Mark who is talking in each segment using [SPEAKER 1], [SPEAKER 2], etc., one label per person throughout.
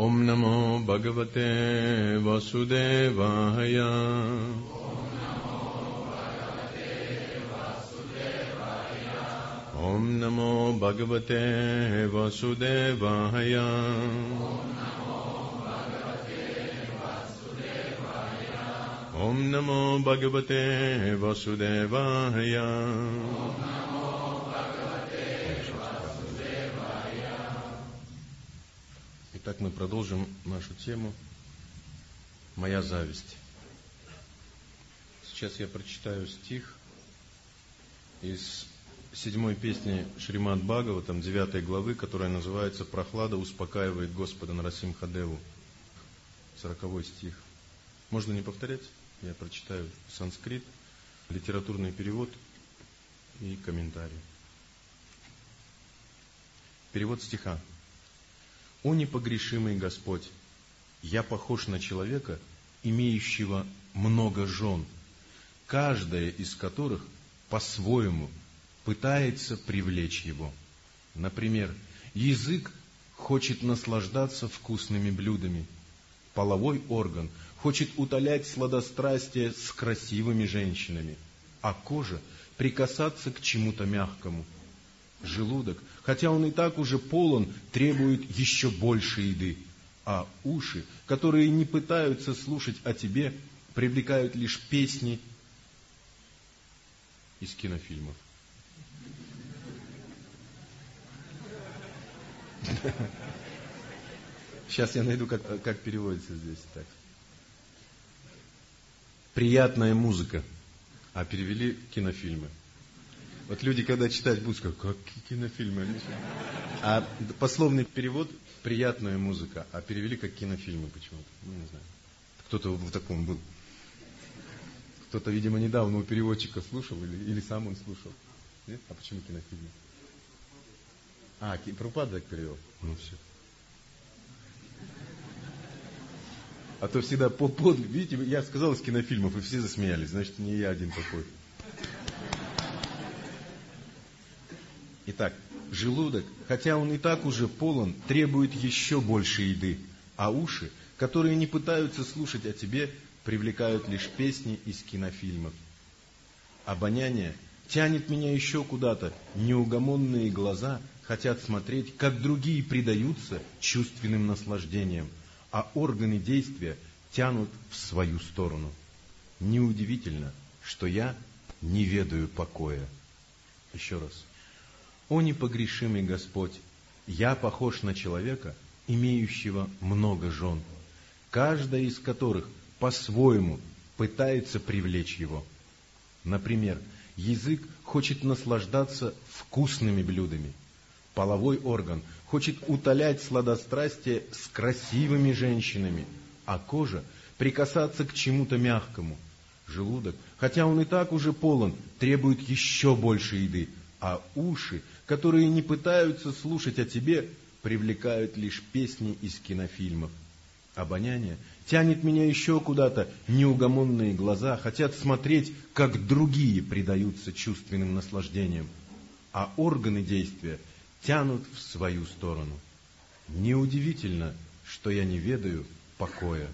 [SPEAKER 1] Om Namo Bhagavate Vasudevaya. Om Namo Bhagavate Vasudevaya. Om Namo Bhagavate Vasudevaya. Итак, мы продолжим нашу тему «Моя зависть». Сейчас я прочитаю стих из 7 песни Шримад Бхагаватам, 9 главы, которая называется «Прохлада успокаивает Господа Нарасимха-деву». 40 стих. Можно не повторять? Я прочитаю санскрит, литературный перевод и комментарий. Перевод стиха. «О непогрешимый Господь, я похож на человека, имеющего много жен, каждая из которых по-своему пытается привлечь его. Например, язык хочет наслаждаться вкусными блюдами, половой орган хочет утолять сладострастие с красивыми женщинами, а кожа прикасаться к чему-то мягкому. Желудок, хотя он и так уже полон, требует еще больше еды, а уши, которые не пытаются слушать о тебе, привлекают лишь песни из кинофильмов». Сейчас я найду, как переводится здесь так. Приятная музыка, а перевели кинофильмы. Вот люди, когда читать будут, сказать, как кинофильмы. А пословный перевод приятная музыка, а перевели как кинофильмы почему-то. Ну, не знаю. Кто-то в таком был. Кто-то, видимо, недавно у переводчика слушал, или сам он слушал. Нет? А почему кинофильмы? Прабхупада так перевел. Ну все. А то всегда видите, я сказал из кинофильмов, и все засмеялись. Значит, не я один такой. Итак, желудок, хотя он и так уже полон, требует еще больше еды, а уши, которые не пытаются слушать о тебе, привлекают лишь песни из кинофильмов. Обоняние тянет меня еще куда-то, неугомонные глаза хотят смотреть, как другие предаются чувственным наслаждениям, а органы действия тянут в свою сторону. Неудивительно, что я не ведаю покоя. Еще раз. О непогрешимый Господь, я похож на человека, имеющего много жен, каждая из которых по-своему пытается привлечь его. Например, язык хочет наслаждаться вкусными блюдами, половой орган хочет утолять сладострастие с красивыми женщинами, а кожа прикасаться к чему-то мягкому. Желудок, хотя он и так уже полон, требует еще больше еды, а уши, которые не пытаются слушать о тебе, привлекают лишь песни из кинофильмов. Обоняние тянет меня еще куда-то, неугомонные глаза хотят смотреть, как другие предаются чувственным наслаждениям, а органы действия тянут в свою сторону. Неудивительно, что я не ведаю покоя.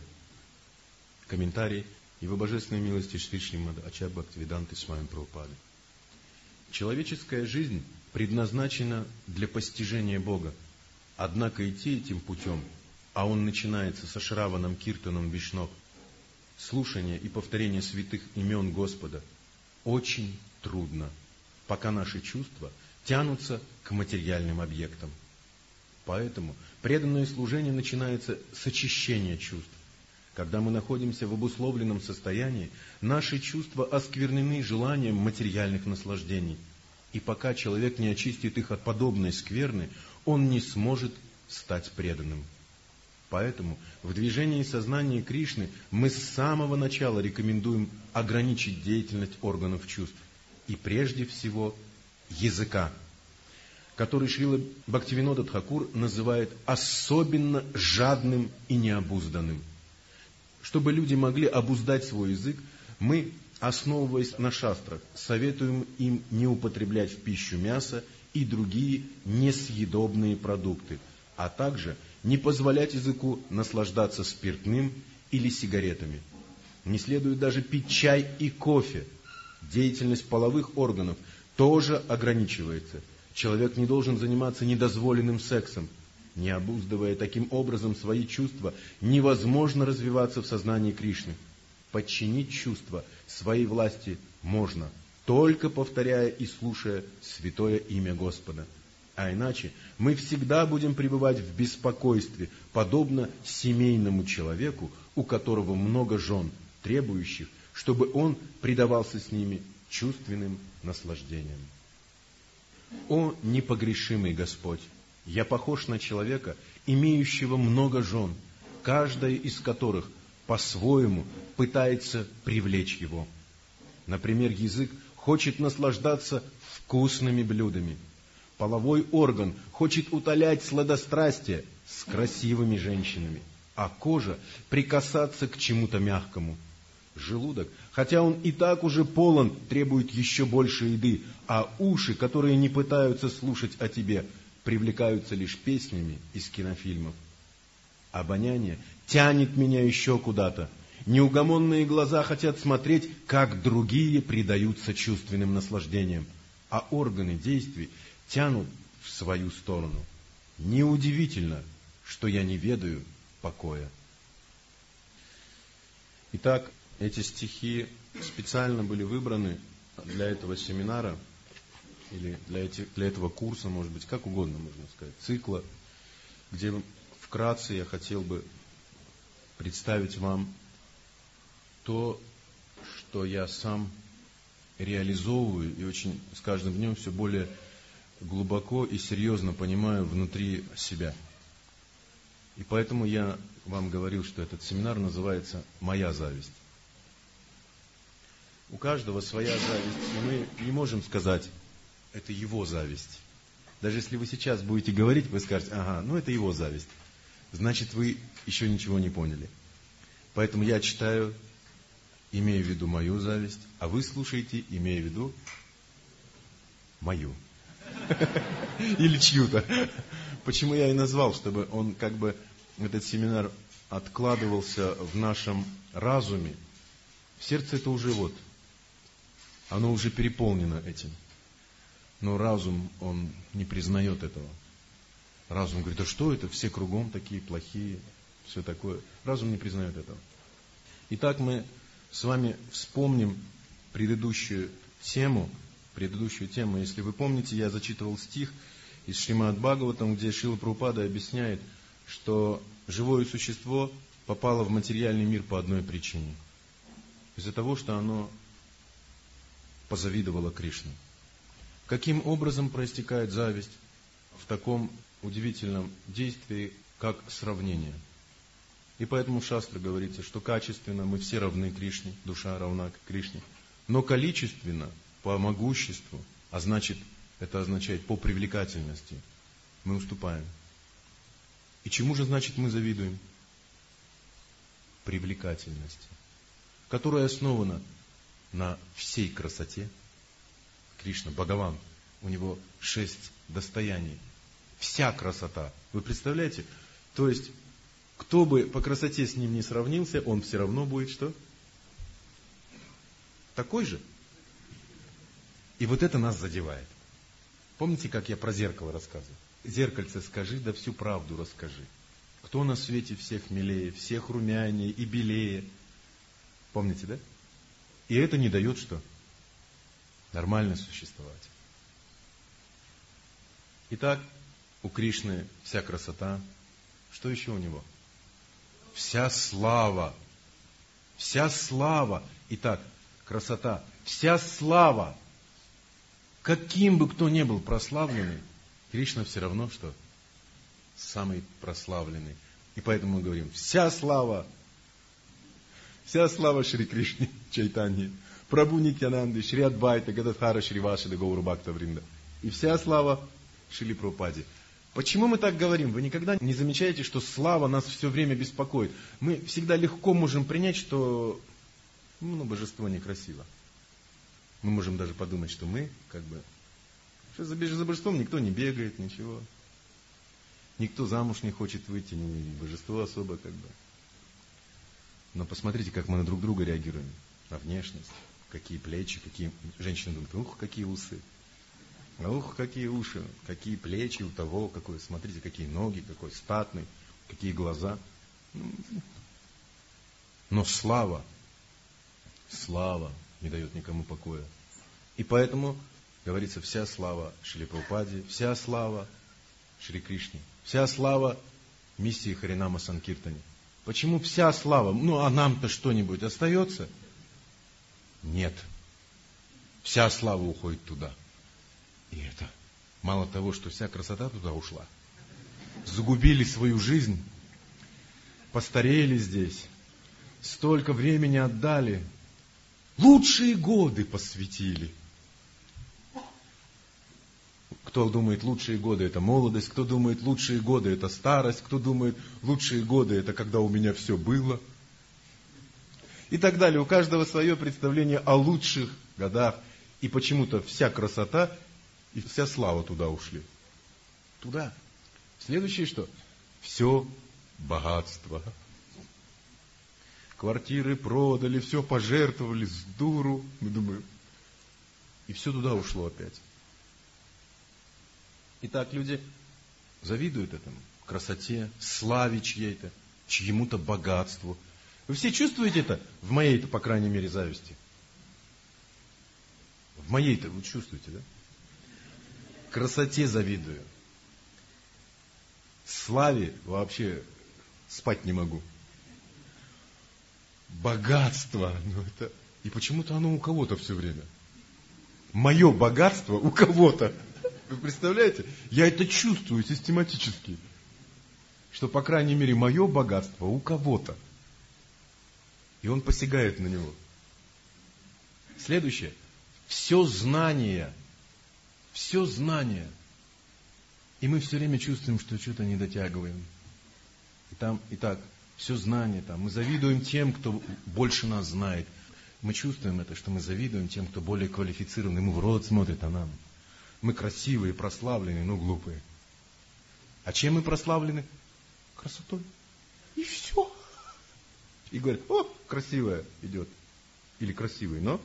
[SPEAKER 1] Комментарий Его Божественной милости Шри Шримад Ачарья Бхактивиданты Свами Прабхупады. Человеческая жизнь предназначена для постижения Бога. Однако идти этим путем, а он начинается со Шраванам Киртаном Вишнов, слушание и повторение святых имен Господа, очень трудно, пока наши чувства тянутся к материальным объектам. Поэтому преданное служение начинается с очищения чувств. Когда мы находимся в обусловленном состоянии, наши чувства осквернены желанием материальных наслаждений. И пока человек не очистит их от подобной скверны, он не сможет стать преданным. Поэтому в движении сознания Кришны мы с самого начала рекомендуем ограничить деятельность органов чувств. И прежде всего языка, который Шрила Бхактивинода Тхакур называет особенно жадным и необузданным. Чтобы люди могли обуздать свой язык, мы, основываясь на шастрах, советуем им не употреблять в пищу мясо и другие несъедобные продукты, а также не позволять языку наслаждаться спиртным или сигаретами. Не следует даже пить чай и кофе. Деятельность половых органов тоже ограничивается. Человек не должен заниматься недозволенным сексом. Не обуздывая таким образом свои чувства, невозможно развиваться в сознании Кришны. Подчинить чувства своей власти можно, только повторяя и слушая святое имя Господа. А иначе мы всегда будем пребывать в беспокойстве, подобно семейному человеку, у которого много жен, требующих, чтобы он предавался с ними чувственным наслаждениям. О непогрешимый Господь! Я похож на человека, имеющего много жен, каждая из которых по-своему пытается привлечь его. Например, язык хочет наслаждаться вкусными блюдами. Половой орган хочет утолять сладострастие с красивыми женщинами, а кожа прикасаться к чему-то мягкому. Желудок, хотя он и так уже полон, требует еще больше еды, а уши, которые не пытаются слушать о тебе, привлекаются лишь песнями из кинофильмов. Обоняние тянет меня еще куда-то. Неугомонные глаза хотят смотреть, как другие предаются чувственным наслаждениям, а органы действий тянут в свою сторону. Неудивительно, что я не ведаю покоя. Итак, эти стихи специально были выбраны для этого семинара, или для этого курса, может быть, как угодно можно сказать, цикла, где вкратце я хотел бы представить вам то, что я сам реализовываю и очень с каждым днем все более глубоко и серьезно понимаю внутри себя. И поэтому я вам говорил, что этот семинар называется «Моя зависть». У каждого своя зависть, и мы не можем сказать, это его зависть. Даже если вы сейчас будете говорить, вы скажете, ага, ну это его зависть. Значит, вы еще ничего не поняли. Поэтому я читаю, имея в виду мою зависть, а вы слушаете, имея в виду мою. Или чью-то. Почему я и назвал, чтобы он как бы, этот семинар откладывался в нашем разуме. Сердце это уже вот, оно уже переполнено этим. Но разум, он не признает этого. Разум говорит, а что это? Все кругом такие плохие, все такое. Разум не признает этого. Итак, мы с вами вспомним предыдущую тему. Если вы помните, я зачитывал стих из Шримад Бхагаватам, где Шрила Прабхупада объясняет, что живое существо попало в материальный мир по одной причине. Из-за того, что оно позавидовало Кришне. Каким образом проистекает зависть в таком удивительном действии, как сравнение? И поэтому в Шастре говорится, что качественно мы все равны Кришне, душа равна Кришне, но количественно, по могуществу, а значит, это означает по привлекательности, мы уступаем. И чему же, значит, мы завидуем? Привлекательности, которая основана на всей красоте. Кришна, Бхагаван, у него 6 достояний. Вся красота. Вы представляете? То есть, кто бы по красоте с ним не сравнился, он все равно будет что? Такой же. И вот это нас задевает. Помните, как я про зеркало рассказывал? Зеркальце, скажи, да всю правду расскажи. Кто на свете всех милее, всех румянее и белее? Помните, да? И это не дает что? Нормально существовать. Итак, у Кришны вся красота. Что еще у него? Вся слава. Вся слава. Итак, красота. Вся слава. Каким бы кто ни был прославленный, Кришна все равно что? Самый прославленный. И поэтому мы говорим, вся слава Шри Кришне Чайтанье, Прабху Нитьянанды, Шри Адвайта, Гададхара, Шри Вашида, Гауру Бхакта Вринда. И вся слава Шриле Прабхупаде. Почему мы так говорим? Вы никогда не замечаете, что слава нас все время беспокоит? Мы всегда легко можем принять, что божество некрасиво. Мы можем даже подумать, что мы, что за божеством никто не бегает, ничего. Никто замуж не хочет выйти, ни божество особо как бы. Но посмотрите, как мы на друг друга реагируем. На внешность. Какие плечи, какие... Женщины думают, ух, какие усы. Ух, какие уши, какие плечи у того, какой, смотрите, какие ноги, какой статный, какие глаза. Но слава не дает никому покоя. И поэтому, говорится, вся слава Шриле Прабхупаде, вся слава Шри Кришне, вся слава миссии Харинама Санкиртане. Почему вся слава? А нам-то что-нибудь остается? Нет. Вся слава уходит туда. И это мало того, что вся красота туда ушла. Загубили свою жизнь, постарели здесь, столько времени отдали, лучшие годы посвятили. Кто думает, лучшие годы это молодость, кто думает, лучшие годы это старость, кто думает, лучшие годы это когда у меня все было. И так далее. У каждого свое представление о лучших годах. И почему-то вся красота и вся слава туда ушли. Туда. Следующее что? Все богатство. Квартиры продали, все пожертвовали, с дуру. Мы думаем. И все туда ушло опять. Итак, люди завидуют этому. Красоте, славе чьей-то, чьему-то богатству. Вы все чувствуете это? В моей-то, по крайней мере, зависти. В моей-то вы чувствуете, да? Красоте завидую. Славе вообще спать не могу. Богатство. Это... И почему-то оно у кого-то все время. Мое богатство у кого-то. Вы представляете? Я это чувствую систематически. Что, по крайней мере, мое богатство у кого-то. И он посягает на него. Следующее. Все знание. Все знание. И мы все время чувствуем, что что-то не дотягиваем. Итак, все знание там. Мы завидуем тем, кто больше нас знает. Мы чувствуем это, что мы завидуем тем, кто более квалифицирован. Ему в рот смотрит, а нам. Мы красивые, прославленные, но глупые. А чем мы прославлены? Красотой. И все. И говорят, красивая идет. Или красивый, но...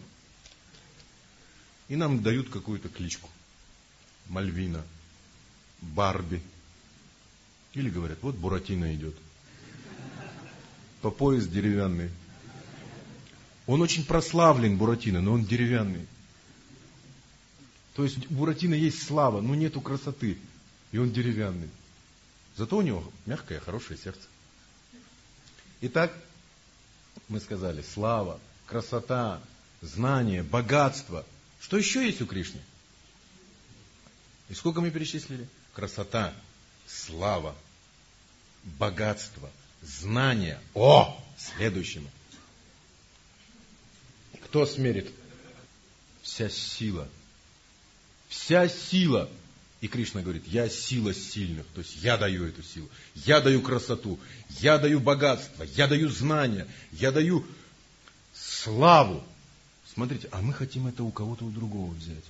[SPEAKER 1] И нам дают какую-то кличку. Мальвина, Барби. Или говорят, вот Буратино идет. По пояс деревянный. Он очень прославлен, Буратино, но он деревянный. То есть у Буратино есть слава, но нету красоты. И он деревянный. Зато у него мягкое, хорошее сердце. Итак, мы сказали, слава, красота, знание, богатство. Что еще есть у Кришны? И сколько мы перечислили? Красота, слава, богатство, знание. Следующему. Кто смерит? Вся сила. Вся сила. И Кришна говорит, я сила сильных. То есть я даю эту силу. Я даю красоту. Я даю богатство. Я даю знания. Я даю славу. Смотрите, а мы хотим это у кого-то у другого взять.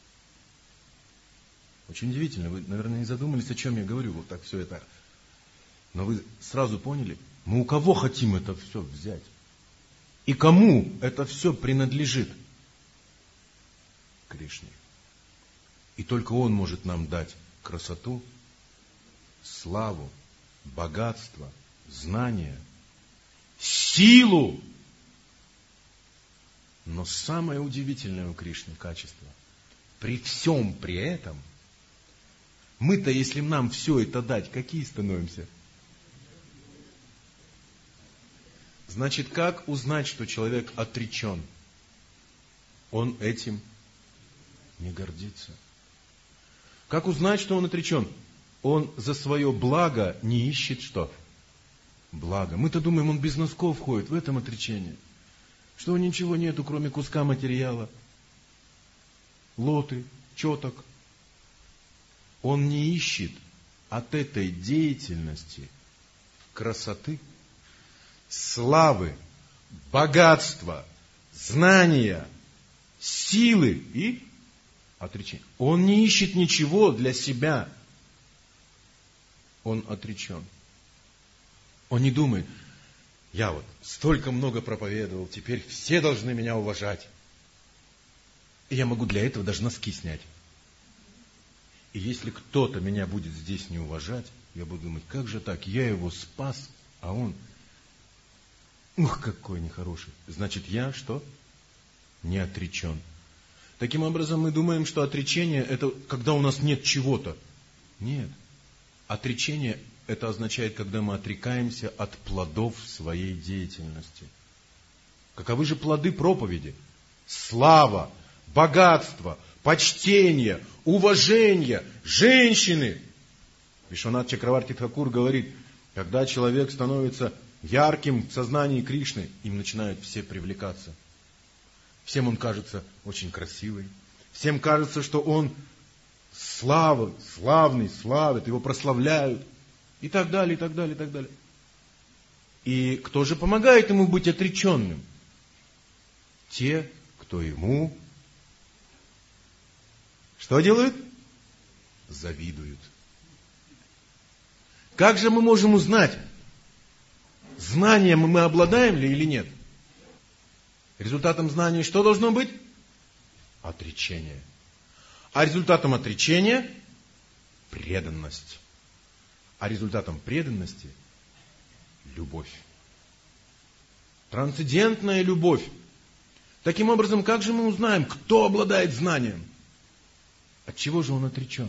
[SPEAKER 1] Очень удивительно. Вы, наверное, не задумались, о чем я говорю. Вот так все это. Но вы сразу поняли, мы у кого хотим это все взять? И кому это все принадлежит? Кришне. И только Он может нам дать красоту, славу, богатство, знания, силу. Но самое удивительное у Кришны качество, при всем при этом, мы-то, если нам все это дать, какие становимся? Значит, как узнать, что человек отречен? Он этим не гордится. Как узнать, что он отречен? Он за свое благо не ищет что? Благо. Мы-то думаем, он без носков ходит, в этом отречении. Что ничего нету, кроме куска материала. Лоты, четок. Он не ищет от этой деятельности красоты, славы, богатства, знания, силы и отречения. Он не ищет ничего для себя. он отречен. Он не думает, я вот столько много проповедовал, теперь все должны меня уважать. И я могу для этого даже носки снять. И если кто-то меня будет здесь не уважать, я буду думать, как же так, я его спас, а он, ух, какой нехороший. Значит, я что? Не отречен. Таким образом, мы думаем, что отречение это когда у нас нет чего-то. Нет. Отречение это означает, когда мы отрекаемся от плодов своей деятельности. Каковы же плоды проповеди? Слава, богатство, почтение, уважение, женщины. Вишванат Чакраварти Тхакур говорит, когда человек становится ярким в сознании Кришны, им начинают все привлекаться. Всем он кажется очень красивый. Всем кажется, что он славный, славят, его прославляют. И так далее, и так далее, и так далее. И кто же помогает ему быть отреченным? Те, кто ему что делают? Завидуют. Как же мы можем узнать, знанием мы обладаем ли или нет? Результатом знания что должно быть? Отречение. А результатом отречения – преданность. А результатом преданности – любовь. Трансцендентная любовь. Таким образом, как же мы узнаем, кто обладает знанием? От чего же он отречен?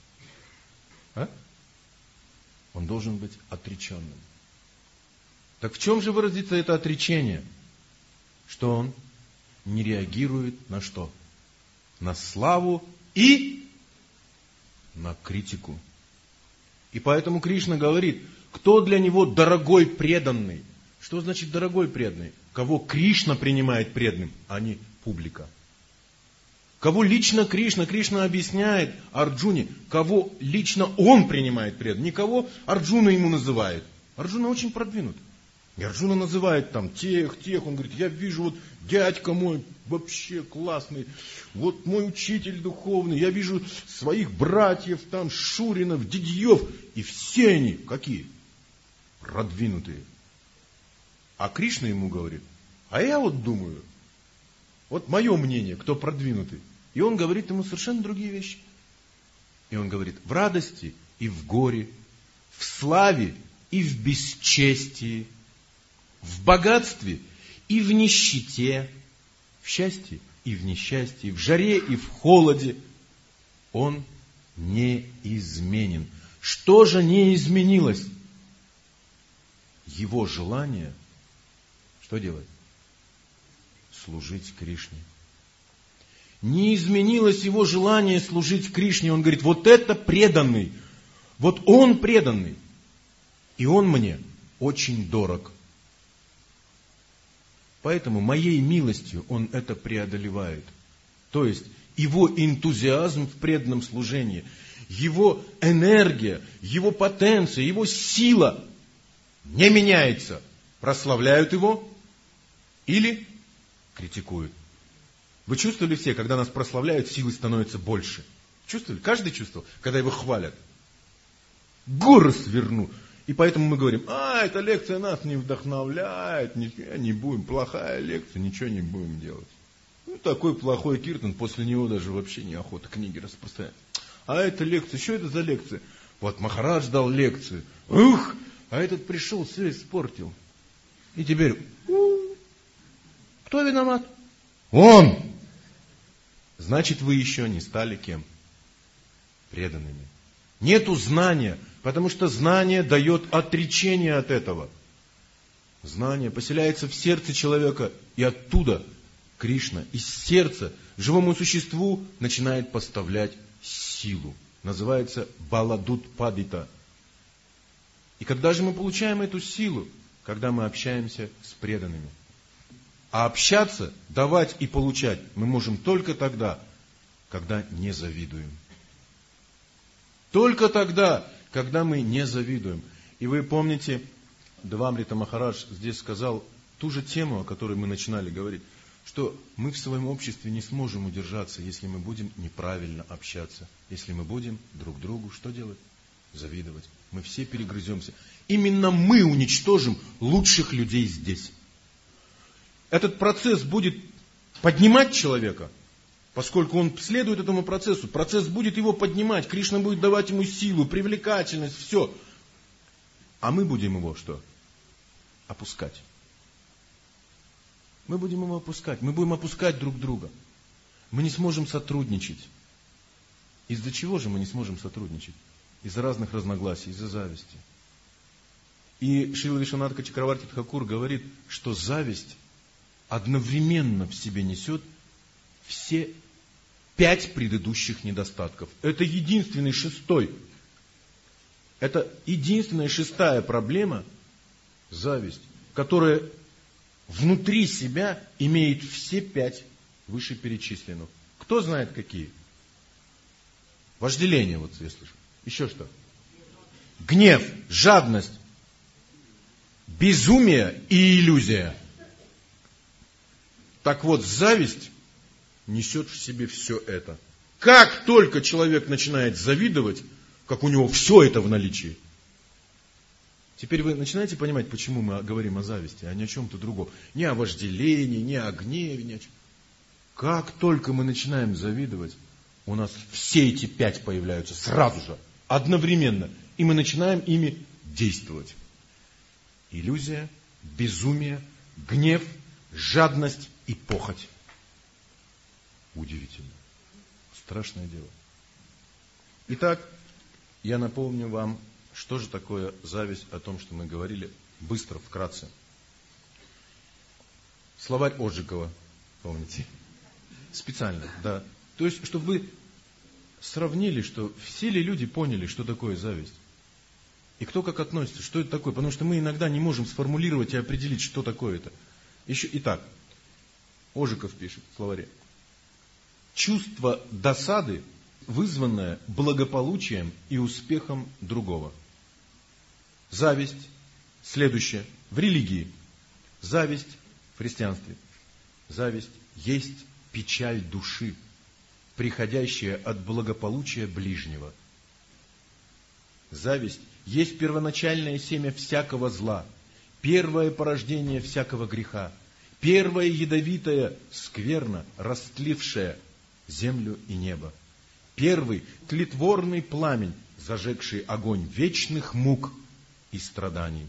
[SPEAKER 1] Он должен быть отреченным. Так в чем же выразится это отречение? Что он не реагирует на что? На славу и на критику. И поэтому Кришна говорит, кто для него дорогой преданный? Что значит дорогой преданный? Кого Кришна принимает преданным, а не публика. Кого лично Кришна объясняет Арджуне, кого лично он принимает преданным. Не кого Арджуна ему называет. Арджуна очень продвинут. И Арджуна называет там тех. Он говорит, я вижу, вот дядька мой вообще классный, вот мой учитель духовный, я вижу своих братьев там, Шуринов, Дидьев, и все они какие? Продвинутые. А Кришна ему говорит, а я вот думаю, вот мое мнение, кто продвинутый. И он говорит ему совершенно другие вещи. И он говорит, в радости и в горе, в славе и в бесчестии, в богатстве и в нищете, в счастье и в несчастье, в жаре и в холоде. Он неизменен. Что же не изменилось? Его желание, что делать? Служить Кришне. Не изменилось его желание служить Кришне. Он говорит, вот это преданный. Вот он преданный. И он мне очень дорог. Поэтому моей милостью он это преодолевает. То есть его энтузиазм в преданном служении, его энергия, его потенция, его сила не меняется. Прославляют его или критикуют. Вы чувствовали все, когда нас прославляют, силы становятся больше? Чувствовали? Каждый чувствовал, когда его хвалят. Горы сверну. И поэтому мы говорим, эта лекция нас не вдохновляет, не будем, плохая лекция, ничего не будем делать. Такой плохой киртан, после него даже вообще неохота книги распространять. А эта лекция, что это за лекция? Вот Махарадж дал лекцию. А этот пришел, все испортил. И теперь, кто виноват? Он! Значит, вы еще не стали кем? Преданными. Нету знания, потому что знание дает отречение от этого. Знание поселяется в сердце человека, и оттуда Кришна из сердца живому существу начинает поставлять силу. Называется баладутпадита. И когда же мы получаем эту силу? Когда мы общаемся с преданными. А общаться, давать и получать мы можем только тогда, когда не завидуем. Только тогда, когда мы не завидуем. И вы помните, Девамрита Махарадж здесь сказал ту же тему, о которой мы начинали говорить, что мы в своем обществе не сможем удержаться, если мы будем неправильно общаться, если мы будем друг другу что делать? завидовать. Мы все перегрыземся. Именно мы уничтожим лучших людей здесь. Этот процесс будет поднимать человека, поскольку он следует этому процессу. Процесс будет его поднимать. Кришна будет давать ему силу, привлекательность, все. А мы будем его что? Опускать. Мы будем его опускать. Мы будем опускать друг друга. Мы не сможем сотрудничать. Из-за чего же мы не сможем сотрудничать? Из-за разных разногласий, из-за зависти. И Шрила Вишванатха Чакраварти Тхакур говорит, что зависть одновременно в себе несет все 5 предыдущих недостатков. Это единственный 6-й. Это единственная 6-я проблема, зависть, которая внутри себя имеет все 5 вышеперечисленных. Кто знает какие? Вожделение, вот я слышу. Еще что? Гнев, жадность, безумие и иллюзия. Так вот, зависть несет в себе все это. Как только человек начинает завидовать, как у него все это в наличии. Теперь вы начинаете понимать, почему мы говорим о зависти, а не о чем-то другом. Не о вожделении, не о гневе, не о чем. Как только мы начинаем завидовать, у нас все эти 5 появляются сразу же, одновременно. И мы начинаем ими действовать. Иллюзия, безумие, гнев, жадность и похоть. Удивительно. Страшное дело. Итак, я напомню вам, что же такое зависть, о том, что мы говорили, быстро, вкратце. Словарь Оджикова, помните? Специально, да. То есть, чтобы вы сравнили, что все ли люди поняли, что такое зависть. И кто как относится, что это такое. Потому что мы иногда не можем сформулировать и определить, что такое это. Итак, Оджиков пишет в словаре. Чувство досады, вызванное благополучием и успехом другого. Зависть, следующее, в религии. Зависть в христианстве. Зависть есть печаль души, приходящая от благополучия ближнего. Зависть есть первоначальное семя всякого зла, первое порождение всякого греха, первая ядовитая скверна, растлившая землю и небо, первый тлетворный пламень, зажегший огонь вечных мук и страданий.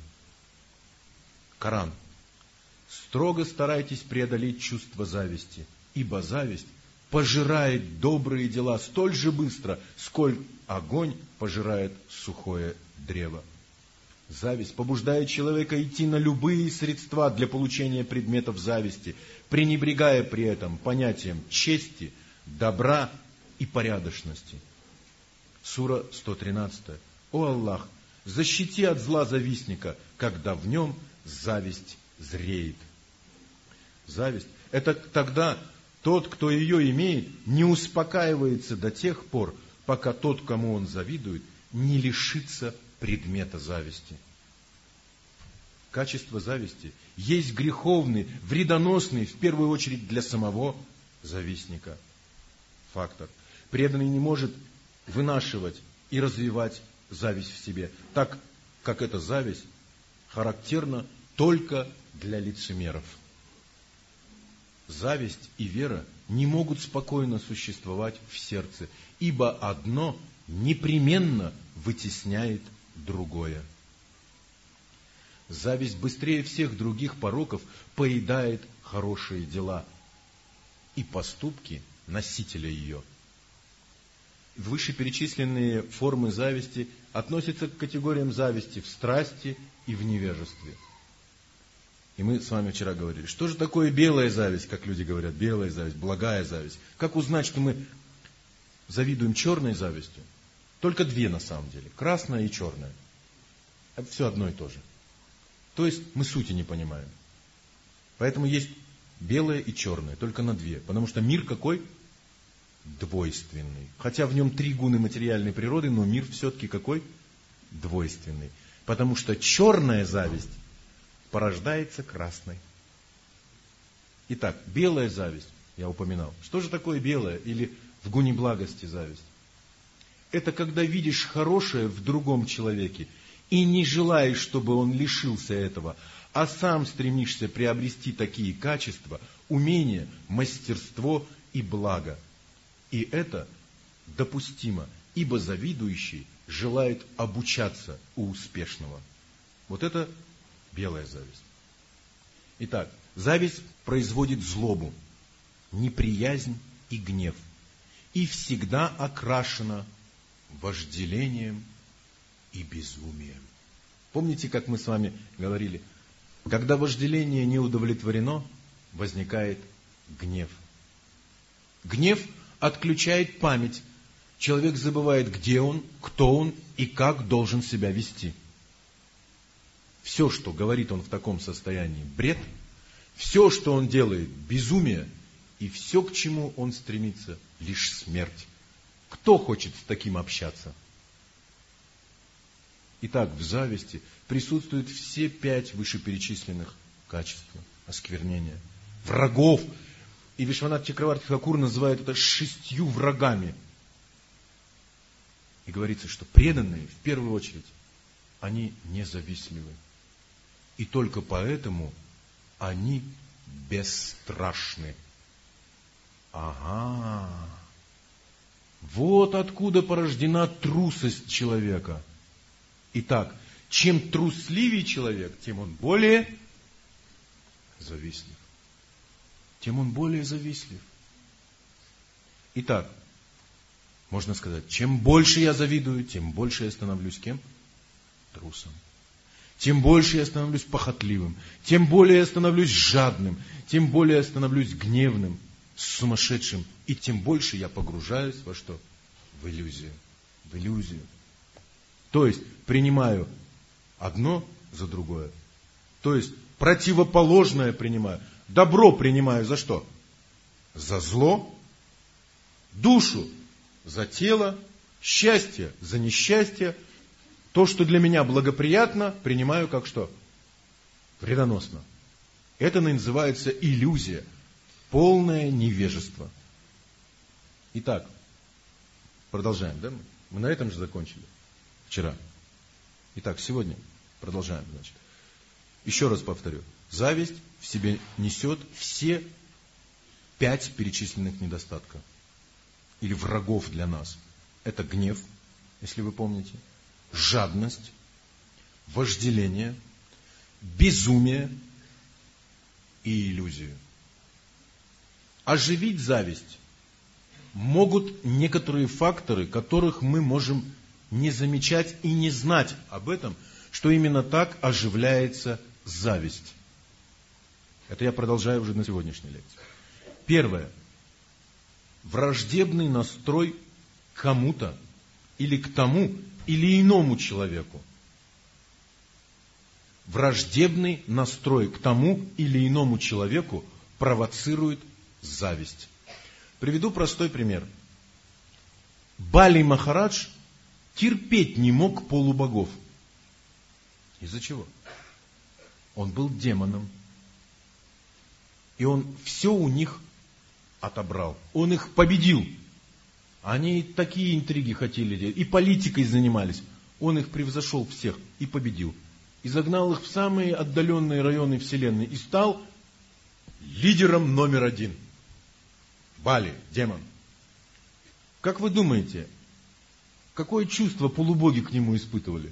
[SPEAKER 1] Коран. Строго старайтесь преодолеть чувство зависти, ибо зависть пожирает добрые дела столь же быстро, сколь огонь пожирает сухое древо. Зависть побуждает человека идти на любые средства для получения предметов зависти, пренебрегая при этом понятием чести, добра и порядочности. Сура 113. О Аллах, защити от зла завистника, когда в нем зависть зреет. Зависть – это тогда тот, кто ее имеет, не успокаивается до тех пор, пока тот, кому он завидует, не лишится предмета зависти. Качество зависти есть греховный, вредоносный, в первую очередь для самого завистника, фактор. Преданный не может вынашивать и развивать зависть в себе, так как эта зависть характерна только для лицемеров. Зависть и вера не могут спокойно существовать в сердце, ибо одно непременно вытесняет другое. Зависть быстрее всех других пороков поедает хорошие дела и поступки носителя ее. Вышеперечисленные формы зависти относятся к категориям зависти в страсти и в невежестве. И мы с вами вчера говорили, что же такое белая зависть, как люди говорят, белая зависть, благая зависть. Как узнать, что мы завидуем черной завистью? Только 2 на самом деле, красная и черная. Это все одно и то же. То есть мы сути не понимаем. Поэтому есть белое и черное, только на 2. Потому что мир какой? Двойственный. Хотя в нем 3 гуны материальной природы, но мир все-таки какой? Двойственный. Потому что черная зависть порождается красной. Итак, белая зависть, я упоминал. Что же такое белая или в гуне благости зависть? это когда видишь хорошее в другом человеке и не желаешь, чтобы он лишился этого, а сам стремишься приобрести такие качества, умения, мастерство и благо. И это допустимо, ибо завидующий желает обучаться у успешного. Вот это белая зависть. Итак, зависть производит злобу, неприязнь и гнев, и всегда окрашена вожделением и безумием. Помните, как мы с вами говорили, когда вожделение не удовлетворено, возникает гнев. Гнев отключает память. Человек забывает, где он, кто он и как должен себя вести. Все, что говорит он в таком состоянии, бред. Все, что он делает, безумие. И все, к чему он стремится, лишь смерть. Кто хочет с таким общаться? Итак, в зависти присутствуют все 5 вышеперечисленных качеств осквернения. Врагов. И Вишванат Чакраварти Хакур называет это 6 врагами. И говорится, что преданные, в первую очередь, они независтливы. И только поэтому они бесстрашны. Ага. Вот откуда порождена трусость человека. Итак, чем трусливее человек, тем он более завистлив. Тем он более завистлив. Итак, можно сказать, чем больше я завидую, тем больше я становлюсь кем? Трусом. Тем больше я становлюсь похотливым, тем более я становлюсь жадным, тем более я становлюсь гневным, сумасшедшим, и тем больше я погружаюсь во что? В иллюзию. В иллюзию. То есть, принимаю одно за другое. То есть, противоположное принимаю. Добро принимаю за что? За зло. Душу за тело. Счастье за несчастье. То, что для меня благоприятно, принимаю как что? Вредоносно. Это называется иллюзия. Полное невежество. Итак, продолжаем, да? Мы на этом же закончили. Вчера. Итак, сегодня продолжаем, значит. Еще раз повторю. Зависть в себе несет все 5 перечисленных недостатков. Или врагов для нас. Это гнев, если вы помните. Жадность, вожделение, безумие и иллюзию. Оживить зависть могут некоторые факторы, которых мы можем не замечать и не знать об этом, что именно так оживляется зависть. Это я продолжаю уже на сегодняшней лекции. Первое. Враждебный настрой к кому-то или к тому или иному человеку. Враждебный настрой к тому или иному человеку провоцирует зависть. Приведу простой пример. Бали Махарадж терпеть не мог полубогов. Из-за чего? Он был демоном. И он все у них отобрал. Он их победил. Они такие интриги хотели делать, и политикой занимались. Он их превзошел всех и победил. И загнал их в самые отдаленные районы Вселенной. И стал лидером номер 1. Бали, демон. Как вы думаете, какое чувство полубоги к нему испытывали?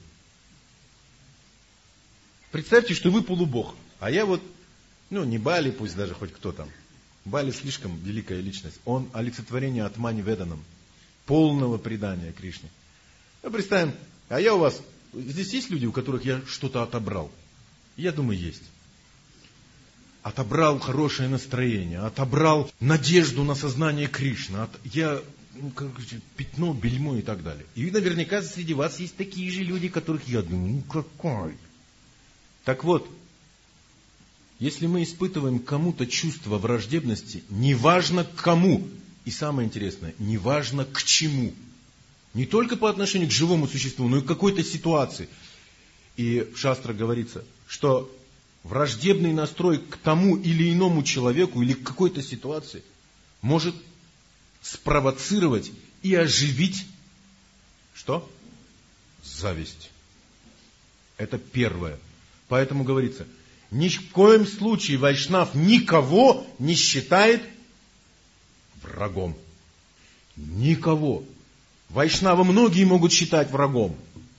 [SPEAKER 1] Представьте, что вы полубог, а я вот, не Бали, пусть даже хоть кто там. Бали слишком великая личность. Он олицетворение Атмани Веданам. Полного предания Кришне. Представим, а я у вас... Здесь есть люди, у которых я что-то отобрал? Я думаю, есть. Отобрал хорошее настроение, отобрал надежду на сознание Кришны. Я пятно, бельмо и так далее. И наверняка среди вас есть такие же люди, которых я думаю, какой? Так вот, если мы испытываем кому-то чувство враждебности, неважно к кому, и самое интересное, неважно к чему, не только по отношению к живому существу, но и к какой-то ситуации. И в шастрах говорится, что враждебный настрой к тому или иному человеку или к какой-то ситуации может спровоцировать и оживить Что? Зависть. Это первое. Поэтому говорится, ни в коем случае вайшнав никого не считает врагом. Никого. Вайшнава многие могут считать врагом.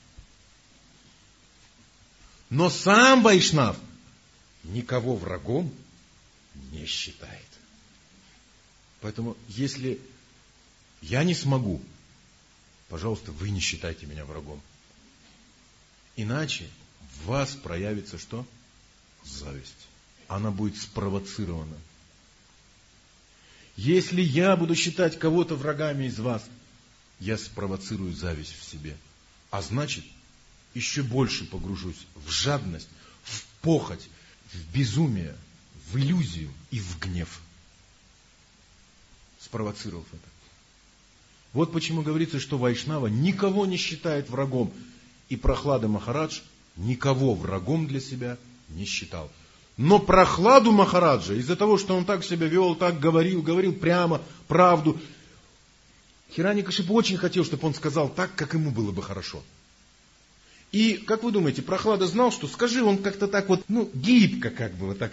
[SPEAKER 1] Но сам вайшнав никого врагом не считает. Поэтому, если я не смогу, пожалуйста, вы не считайте меня врагом. Иначе в вас проявится что? Зависть. Она будет спровоцирована. Если я буду считать кого-то врагами из вас, я спровоцирую зависть в себе. А значит, еще больше погружусь в жадность, в похоть, в безумие, в иллюзию и в гнев. Спровоцировав это. Вот почему говорится, что Вайшнава никого не считает врагом. И Прохлада Махарадж никого врагом для себя не считал. Но Прохладу Махараджа, из-за того, что он так себя вел, так говорил прямо правду, Хираньякашипу очень хотел, чтобы он сказал так, как ему было бы хорошо. И, как вы думаете, Прохлада знал, что скажи он как-то так вот, гибко как бы вот так.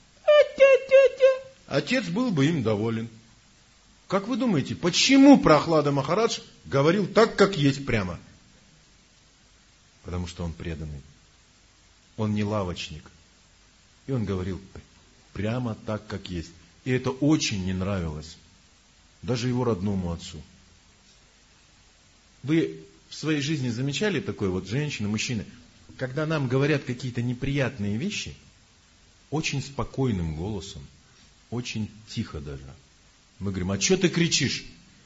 [SPEAKER 1] Отец был бы им доволен. Как вы думаете, почему Прохлада Махарадж говорил так, как есть прямо? Потому что он преданный. Он не лавочник. И он говорил прямо так, как есть. И это очень не нравилось. Даже его родному отцу. Вы в своей жизни замечали такое вот, женщины, мужчины, когда нам говорят какие-то неприятные вещи, очень спокойным голосом, очень тихо даже. Мы говорим, а что ты кричишь?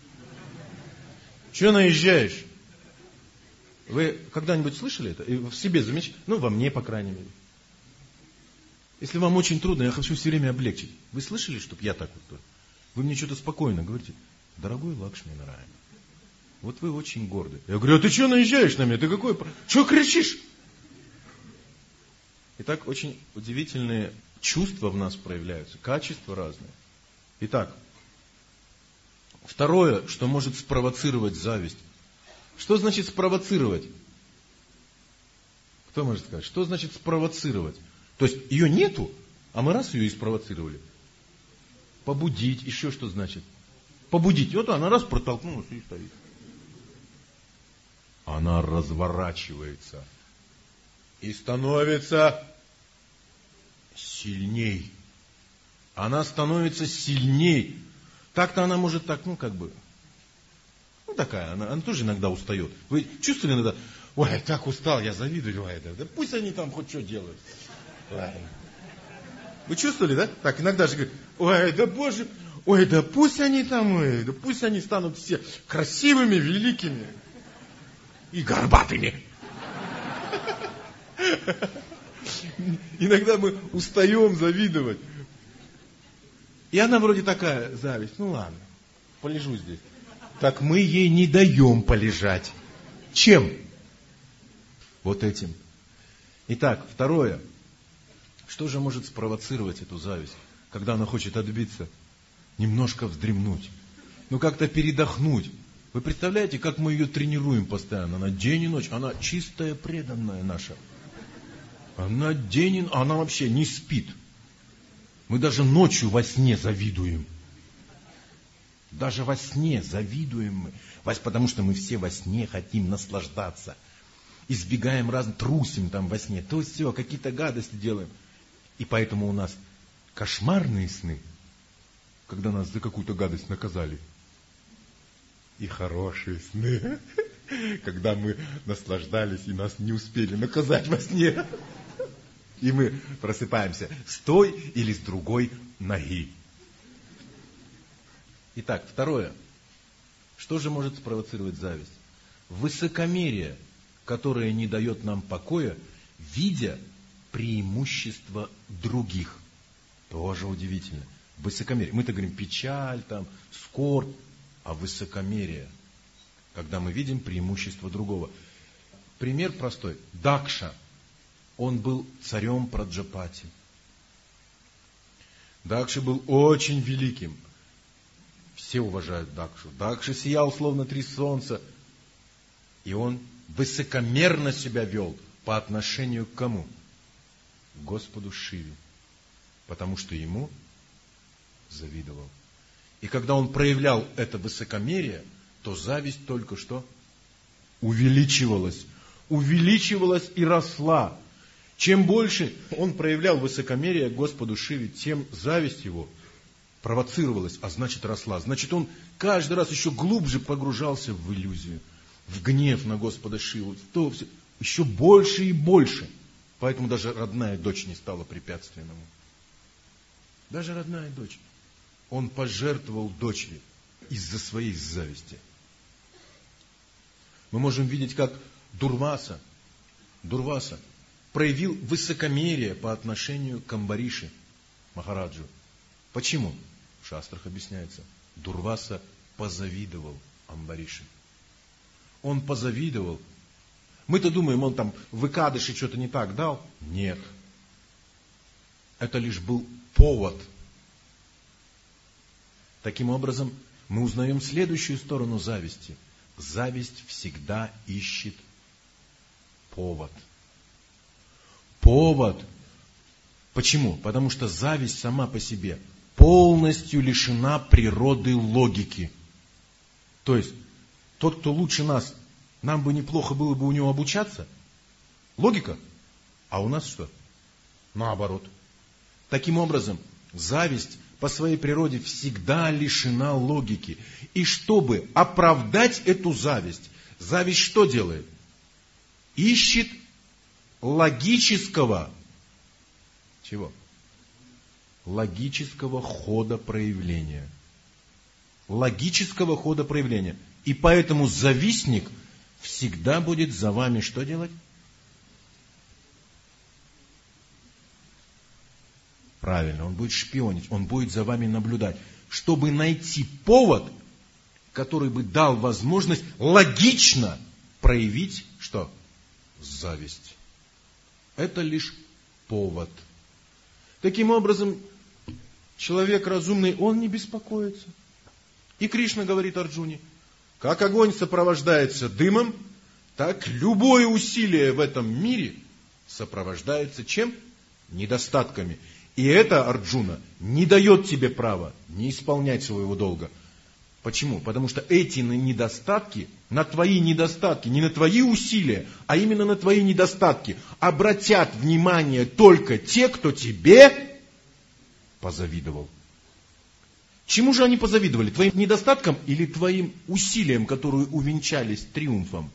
[SPEAKER 1] Что наезжаешь? Вы когда-нибудь слышали это? И в себе замечали? Во мне, по крайней мере. Если вам очень трудно, я хочу все время облегчить. Вы слышали, чтобы я так вот? Вы мне что-то спокойно говорите. Дорогой Лакшми Нараяна, вот вы очень горды. Я говорю, а ты что наезжаешь на меня? Ты какой? Что кричишь? Итак, очень удивительные чувства в нас проявляются. Качества разные. Итак, второе, что может спровоцировать зависть. Что значит спровоцировать? Кто может сказать? Что значит спровоцировать? То есть ее нету, а мы раз ее и спровоцировали. Побудить, еще что значит? Побудить. Вот она раз протолкнулась и стоит. Она разворачивается и становится сильней. Она становится сильней. Так-то она может так, такая, она тоже иногда устает. Вы чувствовали иногда, ой, так устал, я завидую, да пусть они там хоть что делают. Ладно. Вы чувствовали, да? Так, иногда же говорят, ой, да боже, ой, да пусть они там, да пусть они станут все красивыми, великими и горбатыми. Иногда мы устаем завидовать. И она вроде такая, зависть, ладно, полежу здесь. Так мы ей не даем полежать. Чем? Вот этим. Итак, второе. Что же может спровоцировать эту зависть, когда она хочет отбиться? Немножко вздремнуть. Как-то передохнуть. Вы представляете, как мы ее тренируем постоянно? Она день и ночь. Она чистая, преданная наша. Она она вообще не спит. Мы даже ночью во сне завидуем. Даже во сне завидуем мы. Потому что мы все во сне хотим наслаждаться. Избегаем трусим там во сне. То все, какие-то гадости делаем. И поэтому у нас кошмарные сны, когда нас за какую-то гадость наказали. И хорошие сны, когда мы наслаждались и нас не успели наказать во сне. И мы просыпаемся с той или с другой ноги. Итак, второе. Что же может спровоцировать зависть? Высокомерие, которое не дает нам покоя, видя преимущества других. Тоже удивительно. Высокомерие. Мы-то говорим печаль, скорбь, а высокомерие, когда мы видим преимущество другого. Пример простой. Дакша. Он был царем Праджапати. Дакша был очень великим. Все уважают Дакшу. Дакша сиял, словно 3 солнца. И он высокомерно себя вел по отношению к кому? К Господу Шиве. Потому что ему завидовал. И когда он проявлял это высокомерие, то зависть только что увеличивалась. Увеличивалась и росла. Чем больше он проявлял высокомерие к Господу Шиве, тем зависть его провоцировалась, а значит росла. Значит, он каждый раз еще глубже погружался в иллюзию, в гнев на Господа Шиву. Еще больше и больше. Поэтому даже родная дочь не стала препятствием ему. Даже родная дочь. Он пожертвовал дочери из-за своей зависти. Мы можем видеть, как Дурваса проявил высокомерие по отношению к Амбариши Махараджу. Почему? В шастрах объясняется. Дурваса позавидовал Амбариши. Он позавидовал. Мы-то думаем, он там в Икадыши что-то не так дал. Нет. Это лишь был повод. Таким образом, мы узнаем следующую сторону зависти. Зависть всегда ищет повод. Повод. Почему? Потому что зависть сама по себе полностью лишена природы логики. То есть, тот, кто лучше нас, нам бы неплохо было бы у него обучаться. Логика. А у нас что? Наоборот. Таким образом, зависть по своей природе всегда лишена логики. И чтобы оправдать эту зависть, зависть что делает? Ищет логического чего? Логического хода проявления. Логического хода проявления. И поэтому завистник всегда будет за вами что делать? Правильно, он будет шпионить, он будет за вами наблюдать, чтобы найти повод, который бы дал возможность логично проявить что? Зависть. Это лишь повод. Таким образом, человек разумный, он не беспокоится. И Кришна говорит Арджуне, как огонь сопровождается дымом, так любое усилие в этом мире сопровождается чем? Недостатками. И это, Арджуна, не дает тебе права не исполнять своего долга. Почему? Потому что эти недостатки, на твои недостатки, не на твои усилия, а именно на твои недостатки, обратят внимание только те, кто тебе позавидовал. Чему же они позавидовали? Твоим недостаткам или твоим усилиям, которые увенчались триумфом?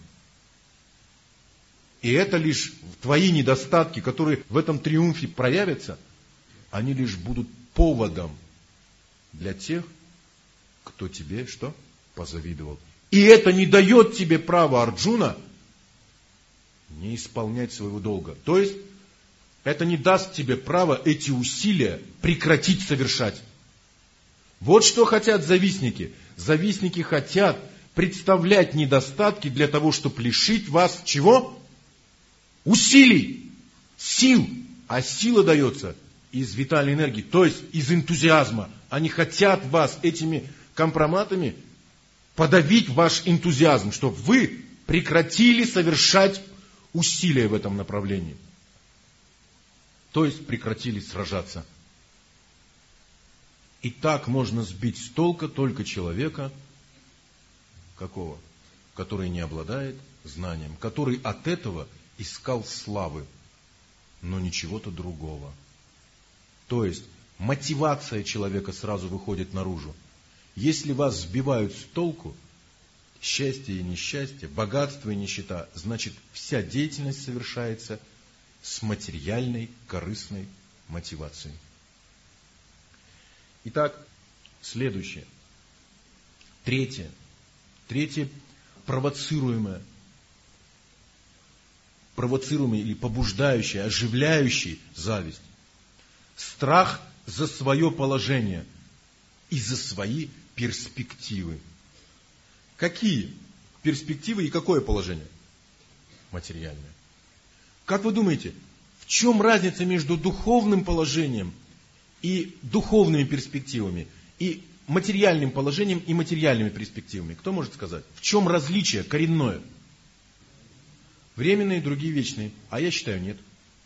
[SPEAKER 1] И это лишь твои недостатки, которые в этом триумфе проявятся, они лишь будут поводом для тех, кто тебе что? Позавидовал. И это не дает тебе права, Арджуна, не исполнять своего долга. То есть, это не даст тебе права эти усилия прекратить совершать. Вот что хотят завистники. Завистники хотят представлять недостатки для того, чтобы лишить вас чего? Усилий, сил. А сила дается из витальной энергии, то есть из энтузиазма. Они хотят вас этими компроматами подавить ваш энтузиазм, чтобы вы прекратили совершать усилия в этом направлении. То есть прекратили сражаться. И так можно сбить с толка только человека, какого? Который не обладает знанием, который от этого искал славы, но ничего-то другого. То есть мотивация человека сразу выходит наружу. Если вас сбивают с толку, счастье и несчастье, богатство и нищета, значит вся деятельность совершается с материальной, корыстной мотивацией. Итак, следующее. Третье провоцируемое или побуждающее, оживляющее зависть. Страх за свое положение и за свои перспективы. Какие перспективы и какое положение? Материальное. Как вы думаете, в чем разница между духовным положением и духовными перспективами, и материальным положением и материальными перспективами? Кто может сказать? В чем различие коренное? Временные, другие вечные. А я считаю, нет.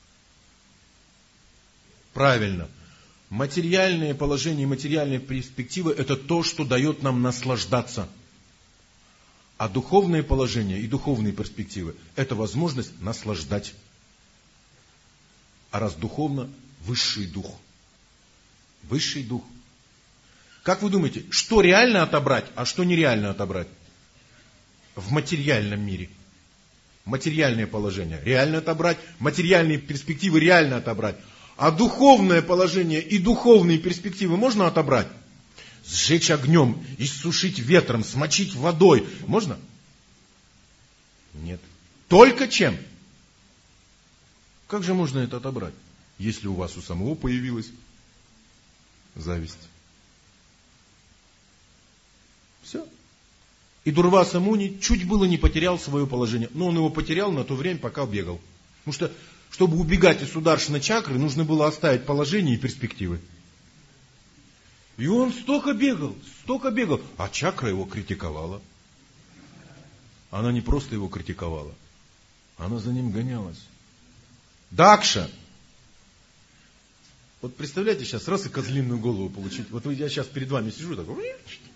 [SPEAKER 1] Правильно. Материальное положение, материальная перспектива – это то, что дает нам наслаждаться. А духовное положение и духовные перспективы – это возможность наслаждать. А раз духовно – высший дух. Высший дух. Как вы думаете, что реально отобрать, а что нереально отобрать? В материальном мире. Материальное положение реально отобрать, материальные перспективы реально отобрать. А духовное положение и духовные перспективы можно отобрать? Сжечь огнем, иссушить ветром, смочить водой. Можно? Нет. Только чем? Как же можно это отобрать, если у вас у самого появилась зависть? Все. И Дурваса Муни чуть было не потерял свое положение. Но он его потерял на то время, пока бегал. Потому что, чтобы убегать из Сударшина чакры, нужно было оставить положение и перспективы. И он столько бегал, а чакра его критиковала. Она не просто его критиковала, она за ним гонялась. Дакша! Вот представляете, сейчас раз и козлиную голову получить. Вот я сейчас перед вами сижу, такой...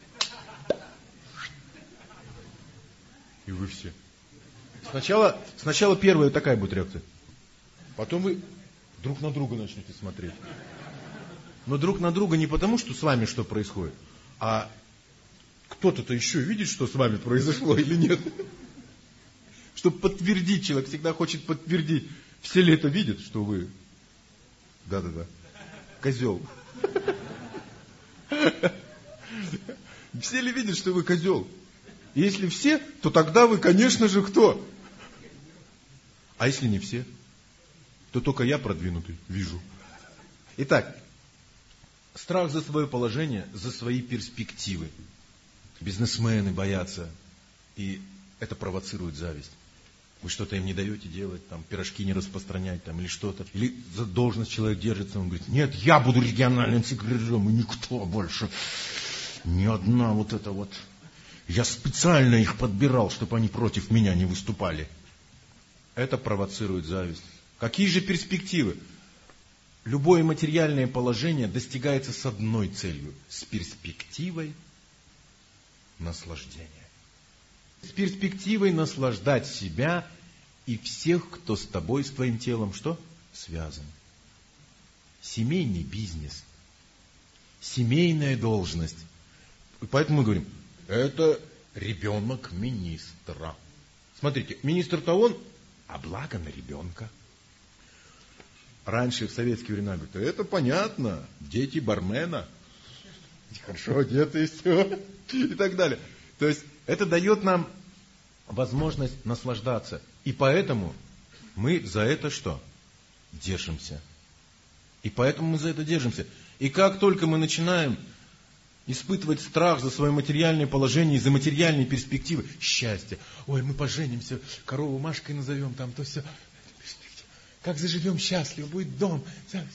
[SPEAKER 1] И вы все. Сначала первая такая будет реакция. Потом вы друг на друга начнете смотреть. Но друг на друга не потому, что с вами что происходит, а кто-то еще видит, что с вами произошло или нет. Чтобы подтвердить, человек всегда хочет подтвердить. Все ли это видят, что вы... Да-да-да. Козел. Все ли видят, что вы козел? Если все, то тогда вы, конечно же, кто? А если не все, то только я продвинутый, вижу. Итак, страх за свое положение, за свои перспективы. Бизнесмены боятся, и это провоцирует зависть. Вы что-то им не даете делать, там, пирожки не распространять, там, или что-то. Или за должность человек держится, он говорит, нет, я буду региональным секретарем, и никто больше, ни одна вот эта вот. Я специально их подбирал, чтобы они против меня не выступали. Это провоцирует зависть. Какие же перспективы? Любое материальное положение достигается с одной целью. С перспективой наслаждения. С перспективой наслаждать себя и всех, кто с тобой, с твоим телом, что? Связан. Семейный бизнес. Семейная должность. И поэтому мы говорим, это ребенок министра. Смотрите, министр-то он, а благо на ребенка. Раньше в советские времена говорят, это понятно, дети бармена. Хорошо одеты и все. И так далее. То есть это дает нам возможность наслаждаться. И поэтому мы за это что? Держимся. И поэтому мы за это держимся. И как только мы начинаем испытывать страх за свое материальное положение и за материальные перспективы, счастье. Ой, мы поженимся, корову Машкой назовем, там то все. Как заживем счастливо, будет дом. Все.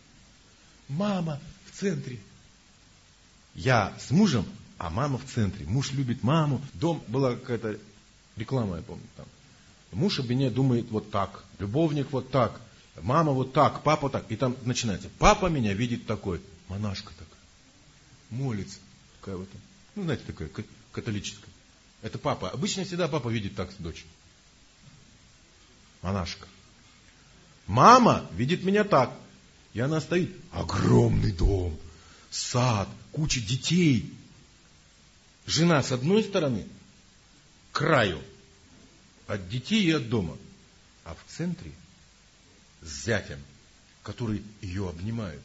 [SPEAKER 1] Мама в центре. Я с мужем, а мама в центре. Муж любит маму. Дом, была какая-то реклама, я помню. Там. Муж об меня думает вот так, любовник вот так, мама вот так, папа так. И там начинается. Папа меня видит такой, монашка такая. Молится. Такая вот, ну, знаете, такая католическая. Это папа. Обычно всегда папа видит так дочь. Монашка. Мама видит меня так. И она стоит. Огромный дом. Сад. Куча детей. Жена с одной стороны. К краю. От детей и от дома. А в центре с зятем, который ее обнимает.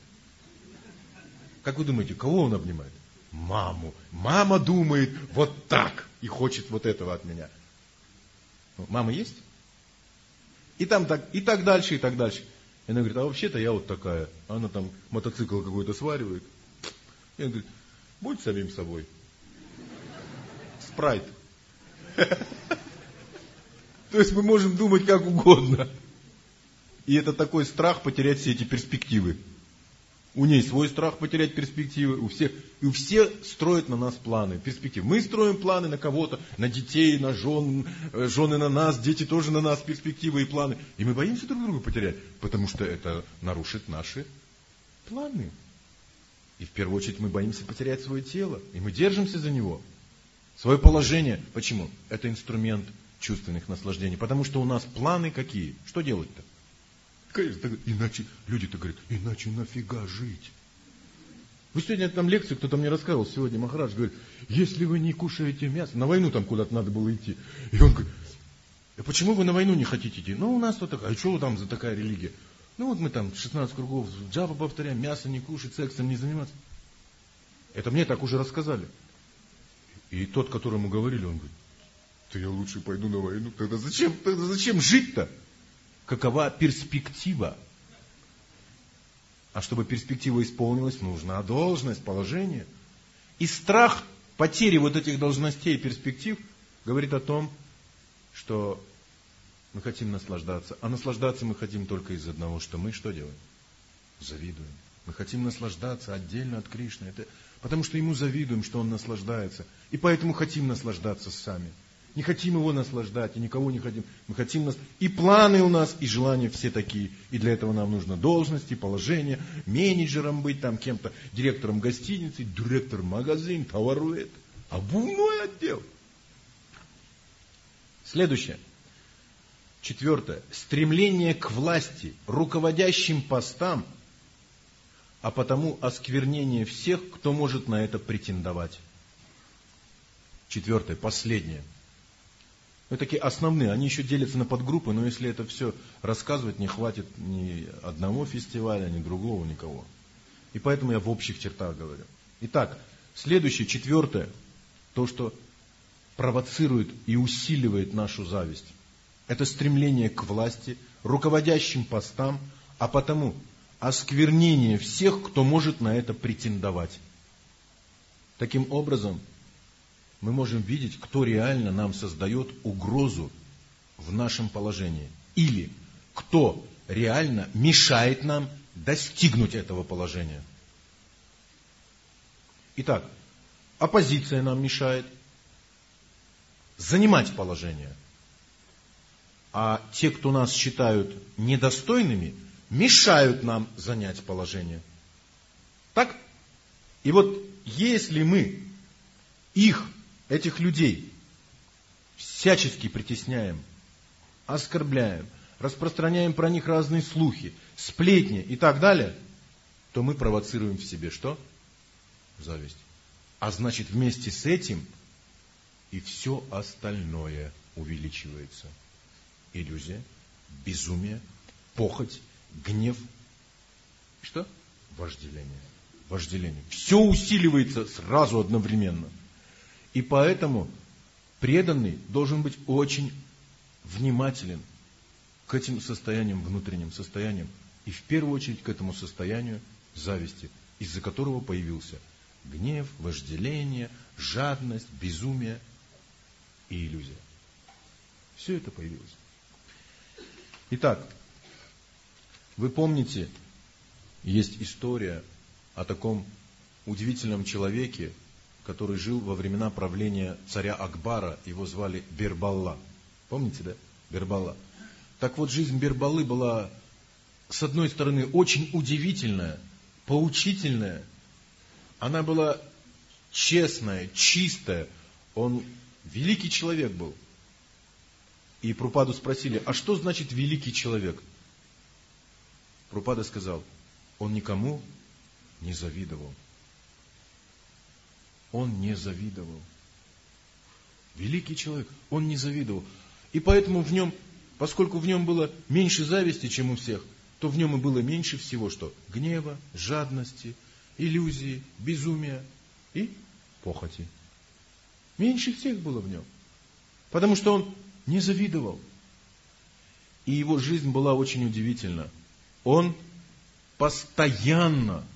[SPEAKER 1] Как вы думаете, кого он обнимает? Маму. Мама думает вот так и хочет вот этого от меня. Мама есть? И там так, и так дальше, и так дальше. И она говорит, а вообще-то я вот такая. Она там мотоцикл какой-то сваривает. И она говорит, будь самим собой. Спрайт. То есть мы можем думать как угодно. И это такой страх потерять все эти перспективы. У ней свой страх потерять перспективы, у всех. И все строят на нас планы, перспективы. Мы строим планы на кого-то, на детей, на жен, жены на нас, дети тоже на нас, перспективы и планы. И мы боимся друг друга потерять, потому что это нарушит наши планы. И в первую очередь мы боимся потерять свое тело, и мы держимся за него. Свое положение. Почему? Это инструмент чувственных наслаждений. Потому что у нас планы какие? Что делать-то? Конечно, иначе, люди-то говорят, иначе нафига жить? Вы сегодня там лекцию, кто-то мне рассказывал, сегодня Махарадж говорит, если вы не кушаете мясо, на войну там куда-то надо было идти. И он говорит, а почему вы на войну не хотите идти? Ну, у нас вот такая, а что там за такая религия? Ну, вот мы там 16 кругов джапа повторяем, мясо не кушать, сексом не заниматься. Это мне так уже рассказали. И тот, которому говорили, он говорит, да я лучше пойду на войну. Тогда зачем жить-то? Какова перспектива? А чтобы перспектива исполнилась, нужна должность, положение. И страх потери вот этих должностей и перспектив говорит о том, что мы хотим наслаждаться. А наслаждаться мы хотим только из одного, что мы что делаем? Завидуем. Мы хотим наслаждаться отдельно от Кришны. Это потому что ему завидуем, что он наслаждается. И поэтому хотим наслаждаться сами. Не хотим его наслаждать, и никого не хотим. Мы хотим И планы у нас, и желания все такие. И для этого нам нужно должности, положение, менеджером быть, там кем-то, директором гостиницы, директором магазина, товарует, обувной отдел. Следующее. 4. Стремление к власти, руководящим постам, а потому осквернение всех, кто может на это претендовать. 4. Последнее. Ну, такие основные, они еще делятся на подгруппы, но если это все рассказывать, не хватит ни одного фестиваля, ни другого, никого. И поэтому я в общих чертах говорю. Итак, следующее, 4. То, что провоцирует и усиливает нашу зависть. Это стремление к власти, руководящим постам, а потому осквернение всех, кто может на это претендовать. Таким образом, мы можем видеть, кто реально нам создает угрозу в нашем положении. Или кто реально мешает нам достигнуть этого положения. Итак, оппозиция нам мешает занимать положение. А те, кто нас считают недостойными, мешают нам занять положение. Так? И вот если мы этих людей, всячески притесняем, оскорбляем, распространяем про них разные слухи, сплетни и так далее, то мы провоцируем в себе что? Зависть. А значит, вместе с этим и все остальное увеличивается. Иллюзия, безумие, похоть, гнев. Что? Вожделение. Вожделение. Все усиливается сразу одновременно. И поэтому преданный должен быть очень внимателен к этим состояниям, внутренним состояниям. И в первую очередь к этому состоянию зависти, из-за которого появился гнев, вожделение, жадность, безумие и иллюзия. Все это появилось. Итак, вы помните, есть история о таком удивительном человеке, который жил во времена правления царя Акбара, его звали Бирбалла. Помните, да? Бирбалла. Так вот, жизнь Бирбаллы была, с одной стороны, очень удивительная, поучительная. Она была честная, чистая. Он великий человек был. И Прабхупаду спросили, а что значит великий человек? Прабхупада сказал, он никому не завидовал. Он не завидовал. Великий человек, он не завидовал. И поэтому в нем, поскольку в нем было меньше зависти, чем у всех, то в нем и было меньше всего что? Гнева, жадности, иллюзии, безумия и похоти. Меньше всех было в нем. Потому что он не завидовал. И его жизнь была очень удивительна. Он постоянно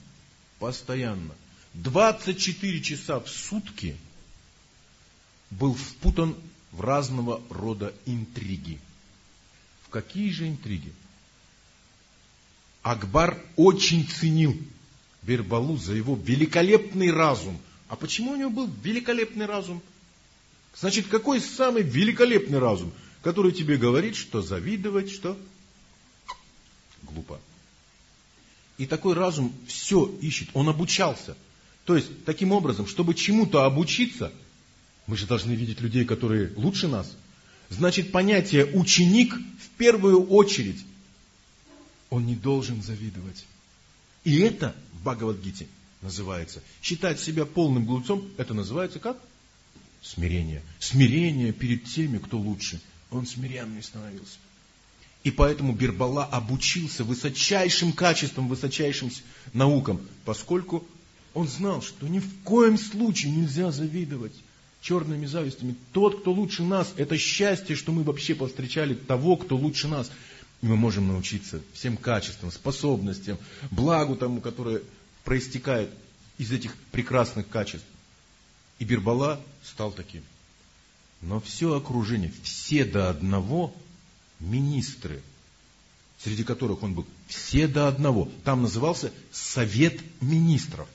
[SPEAKER 1] 24 часа в сутки был впутан в разного рода интриги. В какие же интриги? Акбар очень ценил Бирбалу за его великолепный разум. А почему у него был великолепный разум? Значит, какой самый великолепный разум, который тебе говорит, что завидовать, что глупо. И такой разум все ищет, он обучался. То есть, таким образом, чтобы чему-то обучиться, мы же должны видеть людей, которые лучше нас. Значит, понятие ученик в первую очередь, он не должен завидовать. И это в Бхагавад-гите называется. Считать себя полным глупцом, это называется как? Смирение. Смирение перед теми, кто лучше. Он смиренный становился. И поэтому Бирбала обучился высочайшим качествам, высочайшим наукам, поскольку он знал, что ни в коем случае нельзя завидовать черными завистями. Тот, кто лучше нас, это счастье, что мы вообще повстречали того, кто лучше нас. И мы можем научиться всем качествам, способностям, благу тому, которое проистекает из этих прекрасных качеств. И Бирбала стал таким. Но все окружение, все до одного министры, среди которых он был, все до одного. Там назывался Совет Министров.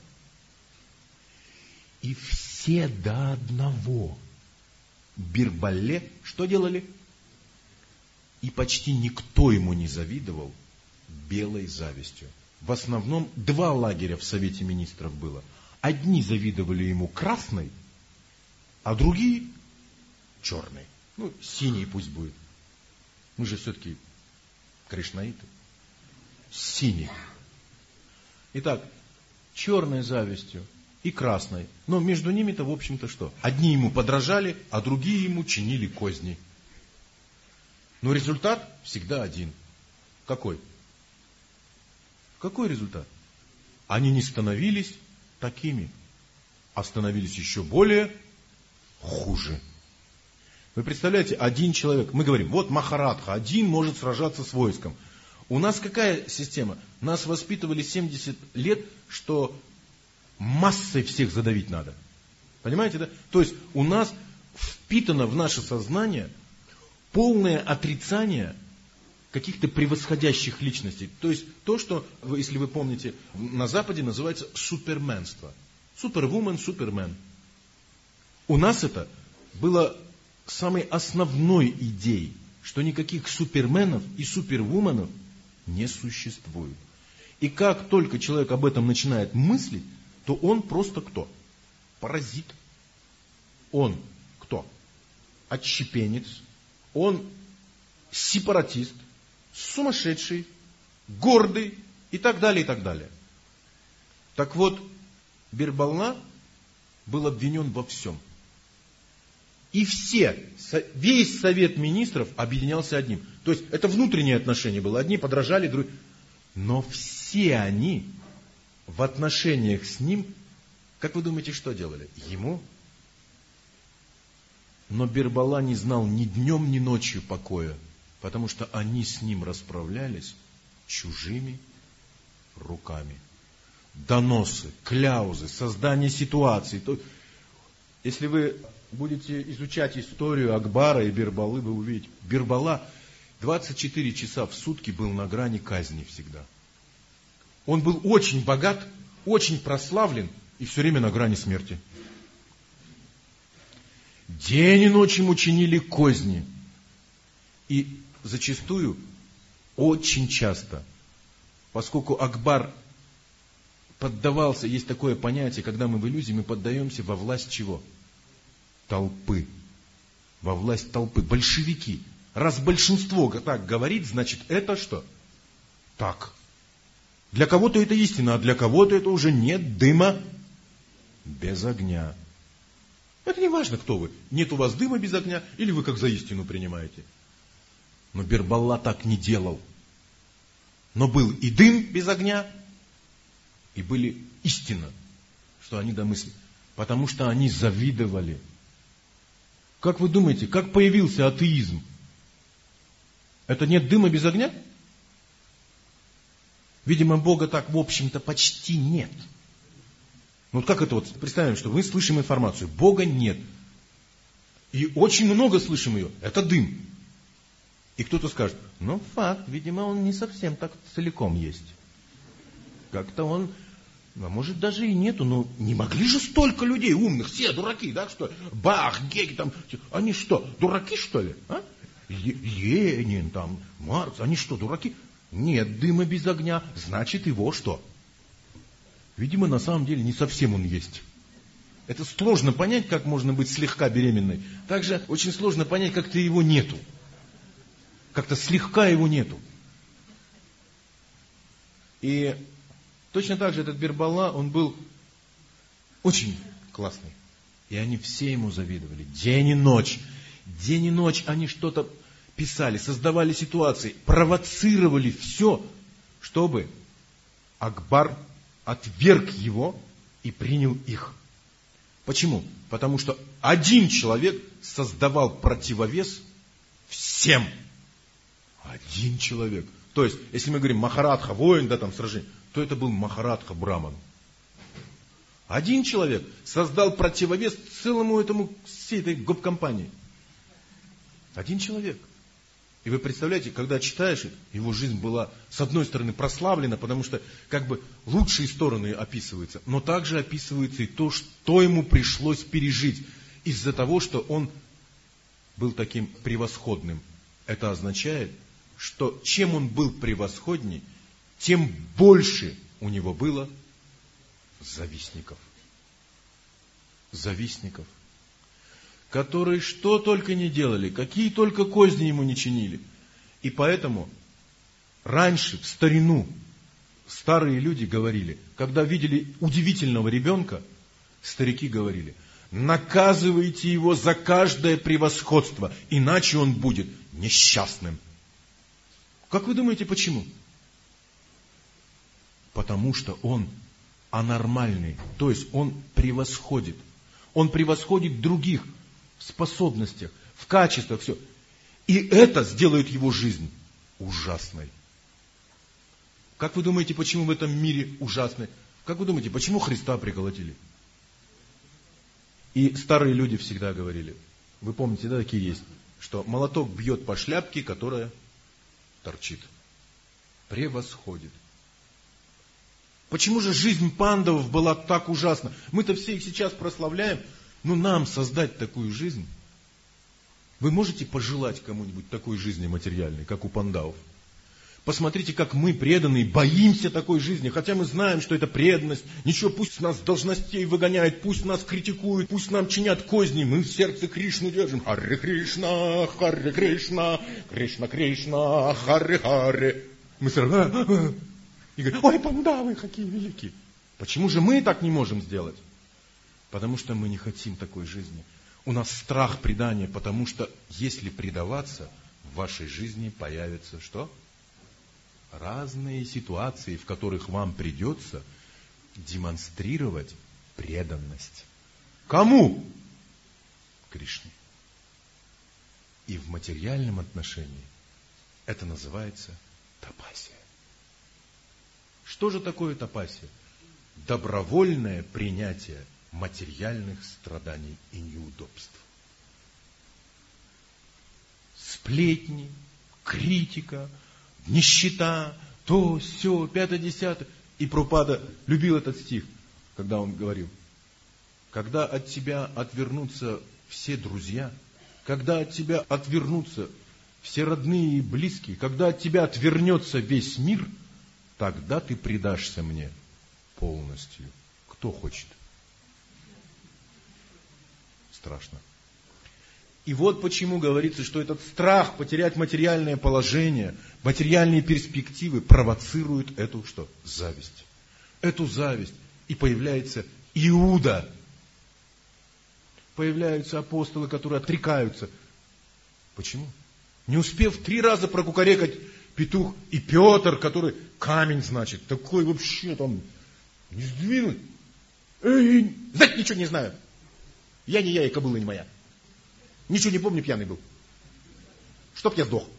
[SPEAKER 1] И все до одного Бирбале что делали? И почти никто ему не завидовал белой завистью. В основном два лагеря в Совете Министров было. Одни завидовали ему красной, а другие черной. Синий пусть будет. Мы же все-таки кришнаиты. Синий. Итак, черной завистью и красной. Но между ними-то, в общем-то, что? Одни ему подражали, а другие ему чинили козни. Но результат всегда один. Какой? Какой результат? Они не становились такими, а становились еще более хуже. Вы представляете, один человек, мы говорим, вот Махарадха, один может сражаться с войском. У нас какая система? Нас воспитывали 70 лет, что массой всех задавить надо. Понимаете, да? То есть у нас впитано в наше сознание полное отрицание каких-то превосходящих личностей. То есть то, что, если вы помните, на Западе называется суперменство. Супервумен, супермен. У нас это было самой основной идеей, что никаких суперменов и супервуменов не существует. И как только человек об этом начинает мыслить, то он просто кто? Паразит. Он кто? Отщепенец. Он сепаратист, сумасшедший, гордый и так далее, и так далее. Так вот, Бирбала был обвинен во всем. И весь Совет Министров объединялся одним. То есть, это внутреннее отношение было. Одни подражали, другие. Но все они в отношениях с ним, как вы думаете, что делали? Ему? Но Бирбала не знал ни днем, ни ночью покоя, потому что они с ним расправлялись чужими руками. Доносы, кляузы, создание ситуаций. Если вы будете изучать историю Акбара и Бирбалы, вы увидите, Бирбала 24 часа в сутки был на грани казни всегда. Он был очень богат, очень прославлен и все время на грани смерти. День и ночь ему чинили козни. И зачастую, очень часто, поскольку Акбар поддавался, есть такое понятие, когда мы в иллюзии, мы поддаемся во власть чего? Толпы. Во власть толпы. Большевики. Раз большинство так говорит, значит это что? Так. Для кого-то это истина, а для кого-то это уже нет дыма без огня. Это не важно, кто вы. Нет у вас дыма без огня, или вы как за истину принимаете. Но Бирбала так не делал. Но был и дым без огня, и были истина, что они домыслили. Потому что они завидовали. Как вы думаете, как появился атеизм? Это нет дыма без огня? Видимо, Бога так, в общем-то, почти нет. Ну вот как это вот, представим, что мы слышим информацию, Бога нет. И очень много слышим ее, это дым. И кто-то скажет, факт, видимо, он не совсем так целиком есть. Как-то он
[SPEAKER 2] А может, даже и нету, но не могли же столько людей умных, все дураки, да, что Бах, Гегель, там, они что, дураки, что ли? А? Ленин, там, Маркс, они что, дураки? Нет дыма без огня, значит его что? Видимо, на самом деле не совсем он есть. Это сложно понять, как можно быть слегка беременной. Также очень сложно понять, как-то его нету. Как-то слегка его нету. И точно так же этот Бирбалла, он был очень классный. И они все ему завидовали. День и ночь. День и ночь они что-то писали, создавали ситуации, провоцировали все, чтобы Акбар отверг его и принял их. Почему? Потому что один человек создавал противовес всем. Один человек. То есть, если мы говорим Махарадха, воин, да, там сражение, то это был Махарадха Браман. Один человек создал противовес целому этому, всей этой гоп-компании. Один человек. И вы представляете, когда читаешь, его жизнь была, с одной стороны, прославлена, потому что, как бы, лучшие стороны описываются, но также описывается и то, что ему пришлось пережить из-за того, что он был таким превосходным. Это означает, что чем он был превосходней, тем больше у него было завистников. Завистников, которые что только не делали, какие только козни ему не чинили. И поэтому раньше, в старину, старые люди говорили, когда видели удивительного ребенка, старики говорили: наказывайте его за каждое превосходство, иначе он будет несчастным. Как вы думаете, почему? Потому что он анормальный, то есть он превосходит. Он превосходит других в способностях, в качествах, все. И это сделает его жизнь ужасной. Как вы думаете, почему в этом мире ужасной? Как вы думаете, почему Христа приколотили? И старые люди всегда говорили, вы помните, да, такие есть, что молоток бьет по шляпке, которая торчит. Превосходит. Почему же жизнь пандавов была так ужасна? Мы-то все их сейчас прославляем, но нам создать такую жизнь, вы можете пожелать кому-нибудь такой жизни материальной, как у пандавов? Посмотрите, как мы, преданные, боимся такой жизни, хотя мы знаем, что это преданность. Ничего, пусть нас с должностей выгоняют, пусть нас критикуют, пусть нам чинят козни. Мы в сердце Кришну держим. Харре Кришна, Кришна Кришна, Харре Харре. Мы сразу и говорим: ой, пандавы, какие великие. Почему же мы так не можем сделать? Потому что мы не хотим такой жизни. У нас страх предания, потому что если предаваться, в вашей жизни появится что? Разные ситуации, в которых вам придется демонстрировать преданность. Кому? Кришне. И в материальном отношении это называется тапасия. Что же такое тапасия? Добровольное принятие материальных страданий и неудобств. Сплетни, критика, нищета, то, сё, 5-10. И Прабхупада любил этот стих, когда он говорил: когда от тебя отвернутся все друзья, когда от тебя отвернутся все родные и близкие, когда от тебя отвернется весь мир, тогда ты предашься мне полностью. Кто хочет? Страшно. И вот почему говорится, что этот страх потерять материальное положение, материальные перспективы провоцирует эту что? Зависть. Эту зависть. И появляется Иуда. Появляются апостолы, которые отрекаются. Почему? Не успев 3 раза прокукарекать петух, и Петр, который камень, значит, такой вообще там не сдвинуть. Знать ничего не знаю. Я не я, и кобыла не моя. Ничего не помню, пьяный был. Чтоб я сдох.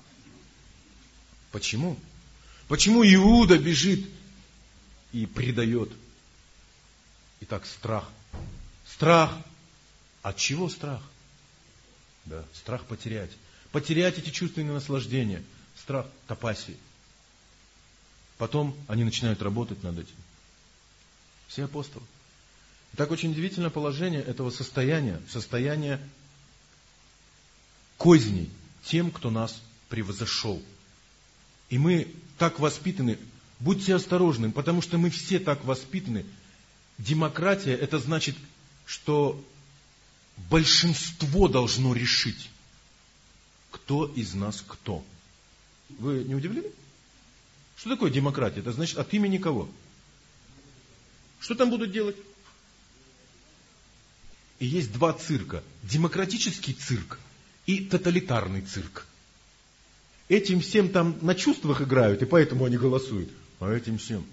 [SPEAKER 2] Почему? Почему Иуда бежит и предает? Итак, страх. Страх. От чего страх? Да, страх потерять. Потерять эти чувственные наслаждения. Страх тапасии. Потом они начинают работать над этим. Все апостолы. Так очень удивительное положение этого состояние козней тем, кто нас превзошел. И мы так воспитаны, будьте осторожны, потому что мы все так воспитаны. Демократия, это значит, что большинство должно решить, кто из нас кто. Вы не удивлены? Что такое демократия? Это значит от имени кого? Что там будут делать? И есть два цирка. Демократический цирк и тоталитарный цирк. Этим всем там на чувствах играют, и поэтому они голосуют. А этим всем.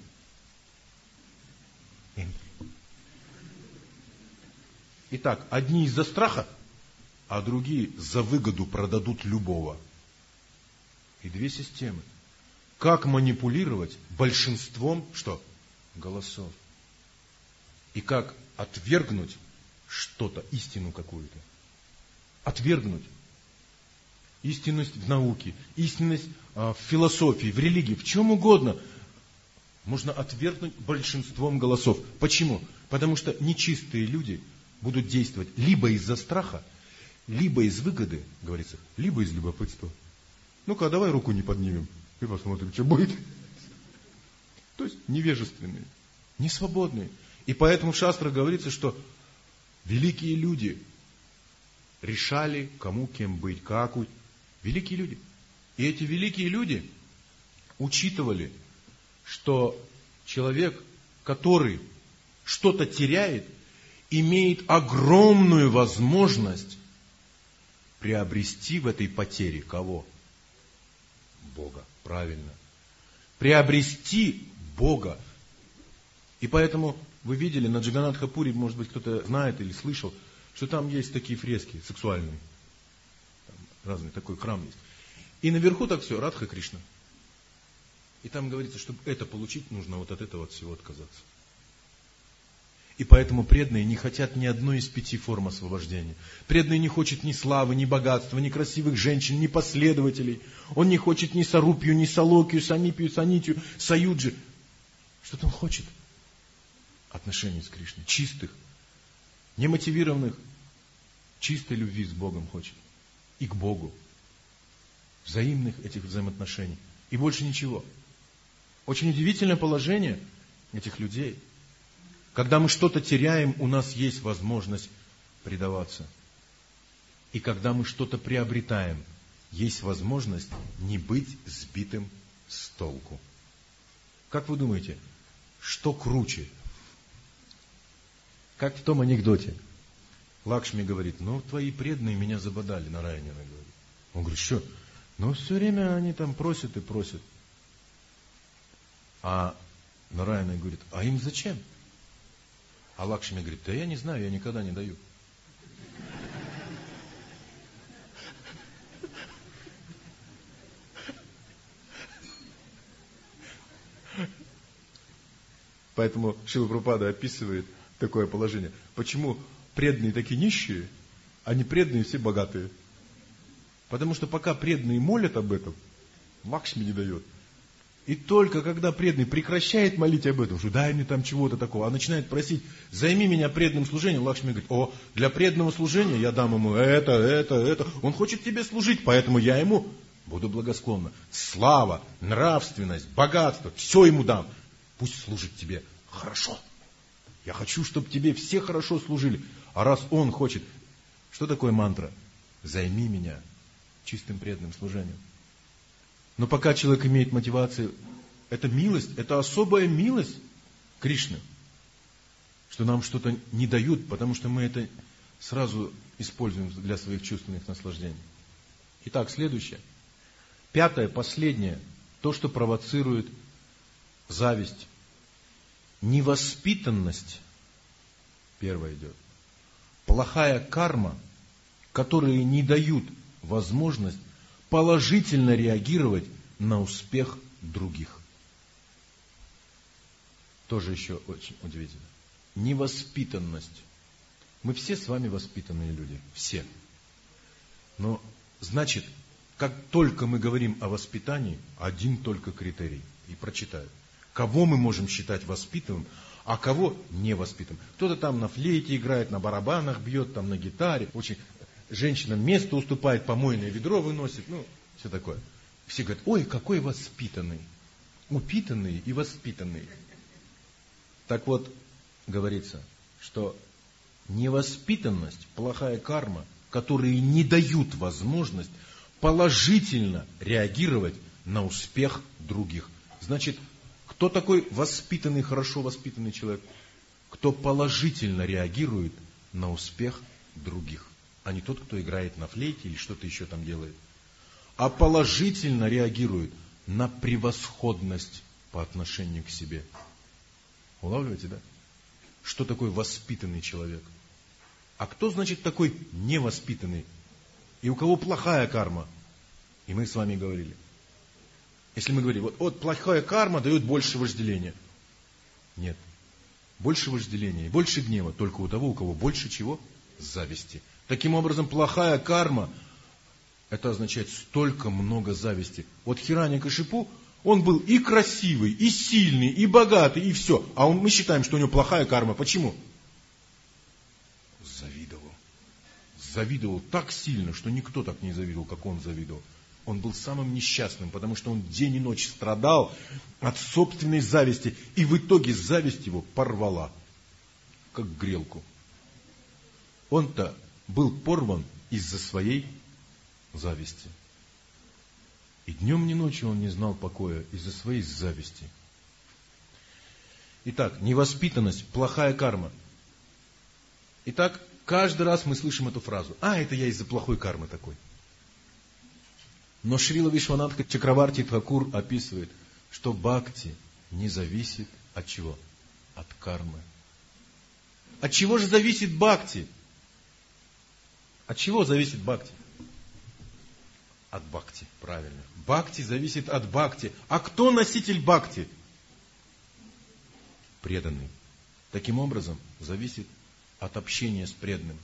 [SPEAKER 2] Итак, одни из-за страха, а другие за выгоду продадут любого. И две системы. Как манипулировать большинством, что? Голосов. И как отвергнуть что-то, истину какую-то. Отвергнуть. Истинность в науке, истинность в философии, в религии, в чем угодно. Можно отвергнуть большинством голосов. Почему? Потому что нечистые люди будут действовать либо из-за страха, либо из выгоды, говорится, либо из любопытства. Ну-ка, давай руку не поднимем и посмотрим, что будет. То есть невежественные, несвободные. И поэтому в шастрах говорится, что великие люди решали, кому кем быть, как. Великие люди. И эти великие люди учитывали, что человек, который что-то теряет, имеет огромную возможность приобрести в этой потере кого? Бога. Правильно. Приобрести Бога. И поэтому вы видели на Джаганнатха-пури, может быть, кто-то знает или слышал, что там есть такие фрески сексуальные. Разный такой храм есть. И наверху так все, Радха Кришна. И там говорится, чтобы это получить, нужно вот от этого всего отказаться. И поэтому преданные не хотят ни одной из 5 форм освобождения. Преданный не хочет ни славы, ни богатства, ни красивых женщин, ни последователей. Он не хочет ни сарупью, ни салокию, санипию, санитию, саюджи. Что-то он хочет. Отношений с Кришной. Чистых. Немотивированных. Чистой любви с Богом хочет. И к Богу. Взаимных этих взаимоотношений. И больше ничего. Очень удивительное положение этих людей. Когда мы что-то теряем, у нас есть возможность предаваться. И когда мы что-то приобретаем, есть возможность не быть сбитым с толку. Как вы думаете, что круче? Как в том анекдоте. Лакшми говорит, твои преданные меня забодали, Нараяна говорит. Он говорит, что? Все время они там просят и просят. А Нараяна говорит, а им зачем? А Лакшми говорит, да я не знаю, я никогда не даю. Поэтому Шрила Прабхупада описывает такое положение. Почему преданные такие нищие, а не преданные все богатые? Потому что пока преданные молят об этом, Лакшми не дает. И только когда преданный прекращает молить об этом, что дай мне там чего-то такого, а начинает просить, займи меня преданным служением, Лакшми говорит, для преданного служения я дам ему это. Он хочет тебе служить, поэтому я ему буду благосклонна. Слава, нравственность, богатство, все ему дам. Пусть служит тебе хорошо. Я хочу, чтобы тебе все хорошо служили. А раз он хочет, что такое мантра? Займи меня чистым преданным служением. Но пока человек имеет мотивацию, это милость, это особая милость Кришны, что нам что-то не дают, потому что мы это сразу используем для своих чувственных наслаждений. Итак, следующее. 5, последнее, то, что провоцирует зависть. Невоспитанность, 1 идет. Плохая карма, которые не дают возможность положительно реагировать на успех других. Тоже еще очень удивительно. Невоспитанность. Мы все с вами воспитанные люди. Все. Но значит, как только мы говорим о воспитании, один только критерий. И прочитаю. кого мы можем считать воспитанным, а кого невоспитанным. Кто-то там на флейте играет, на барабанах бьет, там на гитаре. Очень женщинам место уступает, помойное ведро выносит, все такое. Все говорят, ой, какой воспитанный. Упитанный и воспитанный. Так вот, говорится, что невоспитанность, плохая карма, которые не дают возможность положительно реагировать на успех других. Значит, кто такой воспитанный, хорошо воспитанный человек? Кто положительно реагирует на успех других, а не тот, кто играет на флейте или что-то еще там делает. А положительно реагирует на превосходность по отношению к себе. Улавливаете, да? Что такое воспитанный человек? А кто, значит, такой невоспитанный? И у кого плохая карма? И мы с вами говорили. Если мы говорим, вот плохая карма дает больше вожделения. Нет. Больше вожделения и больше гнева только у того, у кого больше чего? Зависти. Таким образом, плохая карма, это означает столько много зависти. Вот Хираньякашипу, он был и красивый, и сильный, и богатый, и все. А мы считаем, что у него плохая карма. Почему? Завидовал. Завидовал так сильно, что никто так не завидовал, как он завидовал. Он был самым несчастным, потому что он день и ночь страдал от собственной зависти. И в итоге зависть его порвала, как грелку. Он-то был порван из-за своей зависти. И днем и ночью он не знал покоя из-за своей зависти. Итак, невоспитанность, плохая карма. Итак, каждый раз мы слышим эту фразу. Это я из-за плохой кармы такой. Но Шрила Вишванатха Чакраварти Тхакур описывает, что бхакти не зависит от чего? От кармы. От чего же зависит бхакти? От чего зависит бхакти? От бхакти, правильно. Бхакти зависит от бхакти. А кто носитель бхакти? Преданный. Таким образом, зависит от общения с преданным.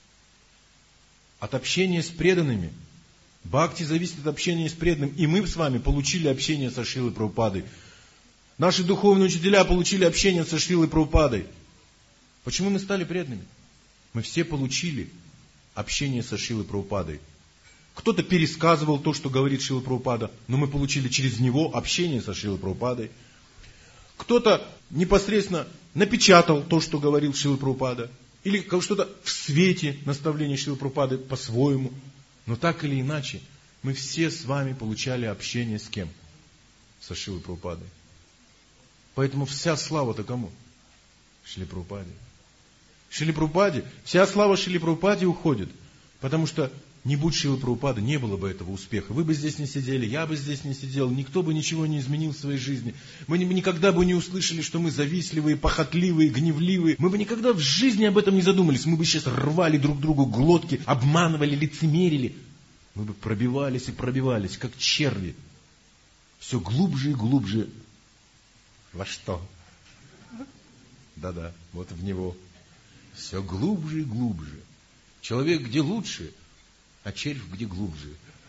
[SPEAKER 2] От общения с преданными. Бхакти зависит от общения с преданным. И мы с вами получили общение со Шрилой Прабхупадой. Наши духовные учителя получили общение со Шрилой Прабхупадой. Почему мы стали преданными? Мы все получили общение со Шрилой Прабхупадой. Кто-то пересказывал то, что говорит Шрила Прабхупада, но мы получили через него общение со Шрилой Прабхупадой. Кто-то непосредственно напечатал то, что говорил Шрила Прабхупада. Или что-то в свете наставления Шрилы Прабхупады по-своему. Но так или иначе, мы все с вами получали общение с кем? Со Шрилой Прабхупадой. Поэтому вся слава-то кому? Шриле Прабхупаде. Шриле Прабхупаде. Вся слава Шриле Прабхупаде уходит. Потому что не будь Шрилы Прабхупады, не было бы этого успеха. Вы бы здесь не сидели, я бы здесь не сидел, никто бы ничего не изменил в своей жизни. Мы никогда бы не услышали, что мы завистливые, похотливые, гневливые. Мы бы никогда в жизни об этом не задумались. Мы бы сейчас рвали друг другу глотки, обманывали, лицемерили. Мы бы пробивались и пробивались, как черви. Все глубже и глубже. Во что? Да-да, вот в него. Все глубже и глубже. Человек где лучше, а червь где глубже.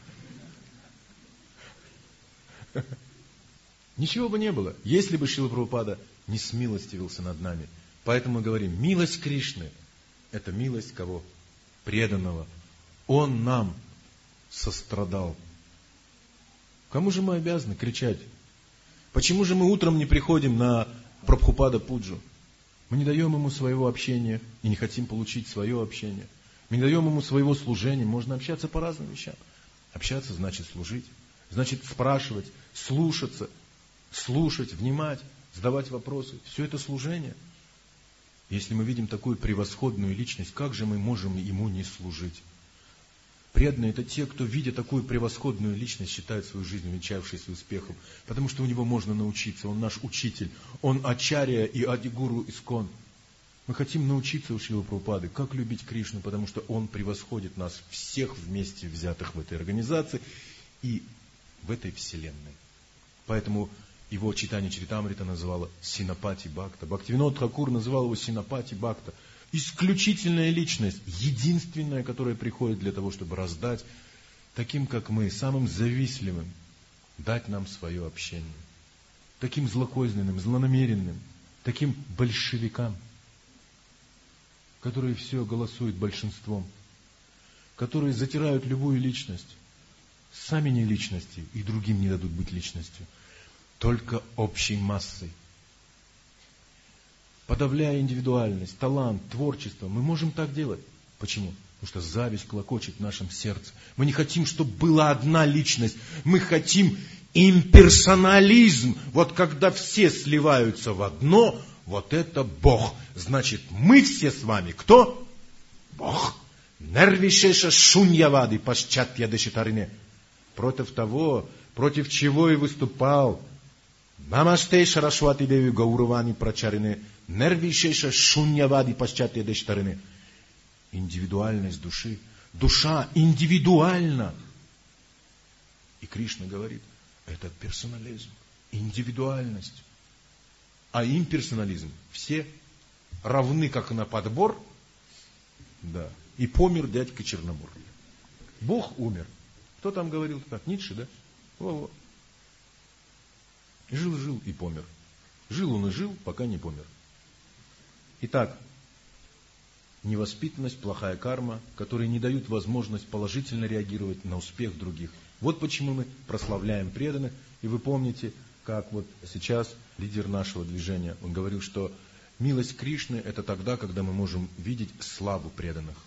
[SPEAKER 2] Ничего бы не было, если бы Шрила Прабхупада не смилостивился над нами. Поэтому мы говорим, милость Кришны – это милость кого? Преданного. Он нам сострадал. Кому же мы обязаны кричать? Почему же мы утром не приходим на Прабхупада Пуджу? Мы не даем ему своего общения и не хотим получить свое общение. Мы не даем ему своего служения. Можно общаться по разным вещам. Общаться значит служить. Значит спрашивать, слушаться, слушать, внимать, задавать вопросы. Все это служение. Если мы видим такую превосходную личность, как же мы можем ему не служить? Преданные – это те, кто, видя такую превосходную личность, считают свою жизнь увенчавшейся успехом. Потому что у него можно научиться. Он наш учитель. Он ачарья и адигуру искон. Мы хотим научиться у Шрилы Прабхупады, как любить Кришну, потому что он превосходит нас всех вместе взятых в этой организации и в этой вселенной. Поэтому его Чайтанья Чаритамрита называла Синапати Бхакта. Бхактивинод Тхакур называл его Синапати Бхакта. Исключительная личность, единственная, которая приходит для того, чтобы раздать таким, как мы, самым завистливым, дать нам свое общение. таким злокозненным, злонамеренным, таким большевикам, которые все голосуют большинством, которые затирают любую личность, сами не личности и другим не дадут быть личностью, только общей массой. Подавляя индивидуальность, талант, творчество, мы можем так делать. Почему? Потому что зависть клокочет в нашем сердце. Мы не хотим, чтобы была одна личность. Мы хотим имперсонализм. Вот когда все сливаются в одно, вот это Бог. Значит, мы все с вами кто? Бог. Нервишеша шуньявады пашчатья дешитарине. Против того, против чего и выступал. Намасте шарашвати деви гаурувани прачарине. Нервишеша шуньявады пашчатья дешитарине. Индивидуальность души. Душа индивидуальна. И Кришна говорит, это персонализм, индивидуальность. А имперсонализм. Все равны, как на подбор. Да. И помер дядька Чернобор. Бог умер. Кто там говорил так? Ницше, да? Во-во. Жил и помер. Жил он и жил, пока не помер. Итак, невоспитанность, плохая карма, которые не дают возможность положительно реагировать на успех других. Вот почему мы прославляем преданных. И вы помните, как вот сейчас лидер нашего движения, он говорил, что милость Кришны это тогда, когда мы можем видеть славу преданных.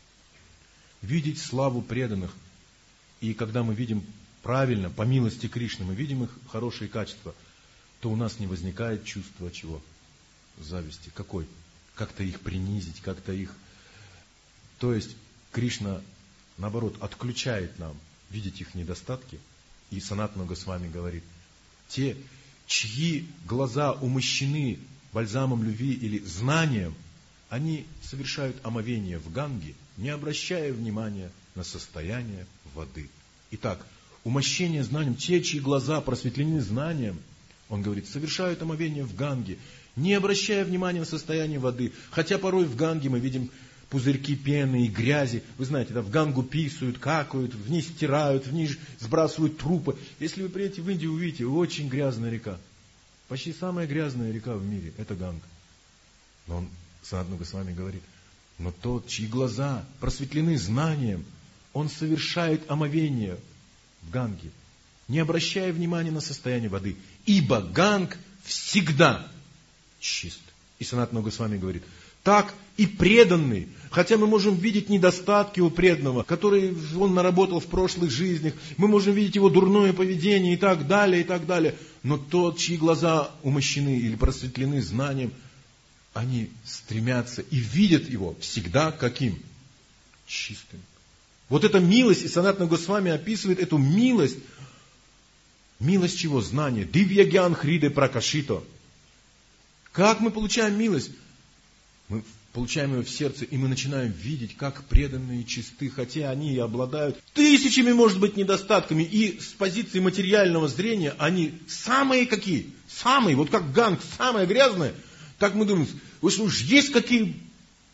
[SPEAKER 2] Видеть славу преданных. И когда мы видим правильно, по милости Кришны, мы видим их хорошие качества, то у нас не возникает чувства чего? Зависти. Какой? Как-то их принизить, как-то их... То есть Кришна, наоборот, отключает нам видеть их недостатки. И Санатана Госвами говорит, те, чьи глаза умощены бальзамом любви или знанием, они совершают омовение в Ганге, не обращая внимания на состояние воды. Итак, умощение знанием, те, чьи глаза просветлены знанием, он говорит, совершают омовение в Ганге, не обращая внимания на состояние воды. Хотя порой в Ганге мы видим пузырьки пены и грязи. Вы знаете, да, в Гангу писают, какают, вниз стирают, вниз сбрасывают трупы. Если вы приедете в Индию, увидите, очень грязная река. Почти самая грязная река в мире – это Ганга. Но он, Санатана Госвами говорит, но тот, чьи глаза просветлены знанием, он совершает омовение в Ганге, не обращая внимания на состояние воды. Ибо Ганг всегда чист. И Санатана Госвами говорит, так и преданный, хотя мы можем видеть недостатки у преданного, которые он наработал в прошлых жизнях, мы можем видеть его дурное поведение и так далее, но тот, чьи глаза умощены или просветлены знанием, они стремятся и видят его всегда каким? Чистым. Вот эта милость, и Санатана Госвами описывает эту милость. Милость чего? Знание. Дивья гьян хриде пракашито. Как мы получаем милость? Мы получаем ее в сердце, и мы начинаем видеть, как преданные чисты, хотя они и обладают тысячами, может быть, недостатками, и с позиции материального зрения они самые какие? Самые, вот как Ганг, самое грязное. Так мы думаем, вы что, уж есть какие...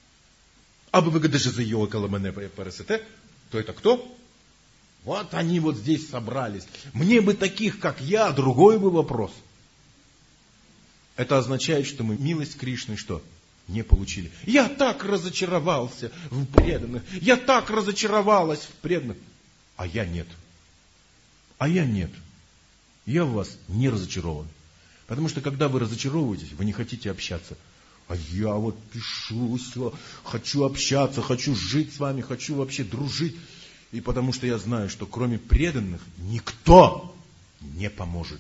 [SPEAKER 2] А бы вы даже за ее около ПРСТ, то это кто? Вот они вот здесь собрались. Мне бы таких, как я, другой бы вопрос. Это означает, что мы милость Кришны что? Не получили. Я так разочаровался в преданных. Я так разочаровалась в преданных. А я нет. Я в вас не разочарован. Потому что когда вы разочаровываетесь, вы не хотите общаться. А я вот пишу, хочу общаться, хочу жить с вами, хочу вообще дружить. И потому что я знаю, что кроме преданных никто не поможет.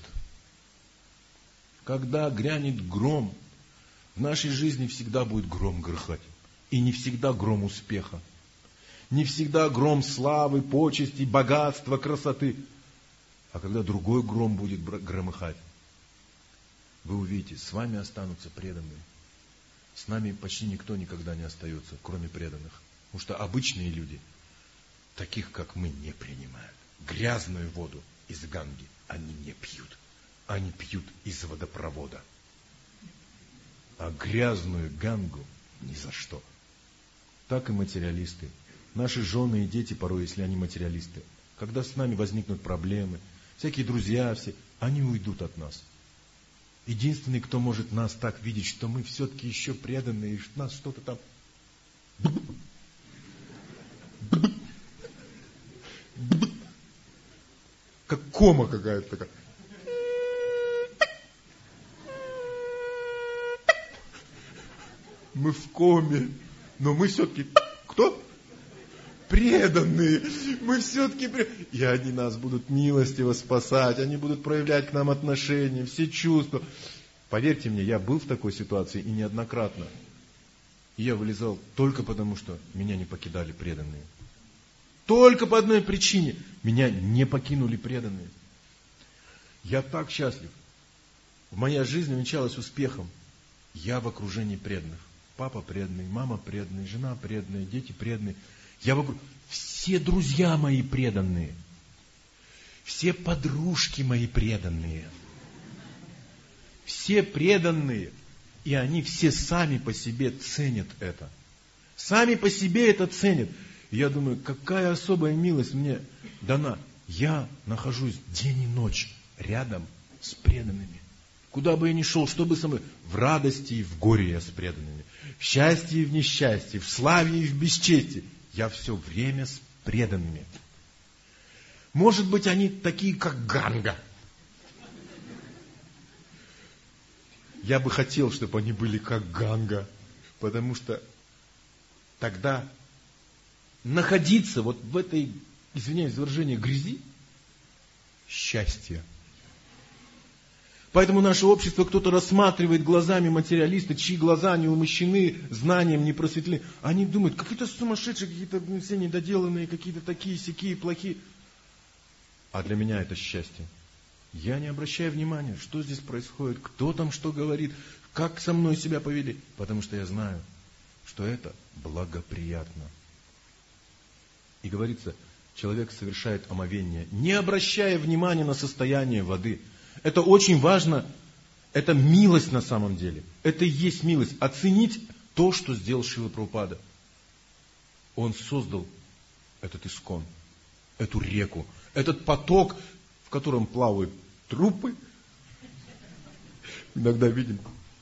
[SPEAKER 2] Когда грянет гром, в нашей жизни всегда будет гром грохать. И не всегда гром успеха. Не всегда гром славы, почести, богатства, красоты. А когда другой гром будет громыхать, вы увидите, с вами останутся преданные. С нами почти никто никогда не остается, кроме преданных. Потому что обычные люди, таких как мы, не принимают. Грязную воду из Ганги они не пьют. Они пьют из водопровода. А грязную Гангу ни за что. Так и материалисты. Наши жены и дети порой, если они материалисты, когда с нами возникнут проблемы, всякие друзья все, они уйдут от нас. Единственный, кто может нас так видеть, что мы все-таки еще преданные, и нас что-то там... Как кома какая-то такая. Мы в коме, но мы все-таки... Кто? Преданные. Мы все-таки... И они нас будут милостиво спасать, они будут проявлять к нам отношения, все чувства. Поверьте мне, я был в такой ситуации и неоднократно. И я вылезал только потому, что меня не покидали преданные. Только по одной причине. Меня не покинули преданные. Я так счастлив. Моя жизнь увенчалась успехом. Я в окружении преданных. Папа преданный, мама преданная, жена преданная, дети преданные. Все друзья мои преданные. Все подружки мои преданные. Все преданные. И они все сами по себе ценят это. Сами по себе это ценят. И я думаю, какая особая милость мне дана. Я нахожусь день и ночь рядом с преданными. Куда бы я ни шел, что бы со мной, в радости и в горе я с преданными. В счастье и в несчастье, в славе и в бесчестии. Я все время с преданными. Может быть, они такие, как Ганга. Я бы хотел, чтобы они были как Ганга. Потому что тогда находиться вот в этой, извиняюсь за выражение, грязи, счастье. Поэтому наше общество кто-то рассматривает глазами материалиста, чьи глаза не умощены знанием, не просветлены. Они думают, какие-то сумасшедшие, какие-то все недоделанные, какие-то такие, сякие, плохие. А для меня это счастье. Я не обращаю внимания, что здесь происходит, кто там что говорит, как со мной себя повели. Потому что я знаю, что это благоприятно. И говорится, человек совершает омовение, не обращая внимания на состояние воды. Это очень важно, это милость на самом деле. Это и есть милость. Оценить то, что сделал Шрила Прабхупада. Он создал этот искон, эту реку, этот поток, в котором плавают трупы. Иногда видим.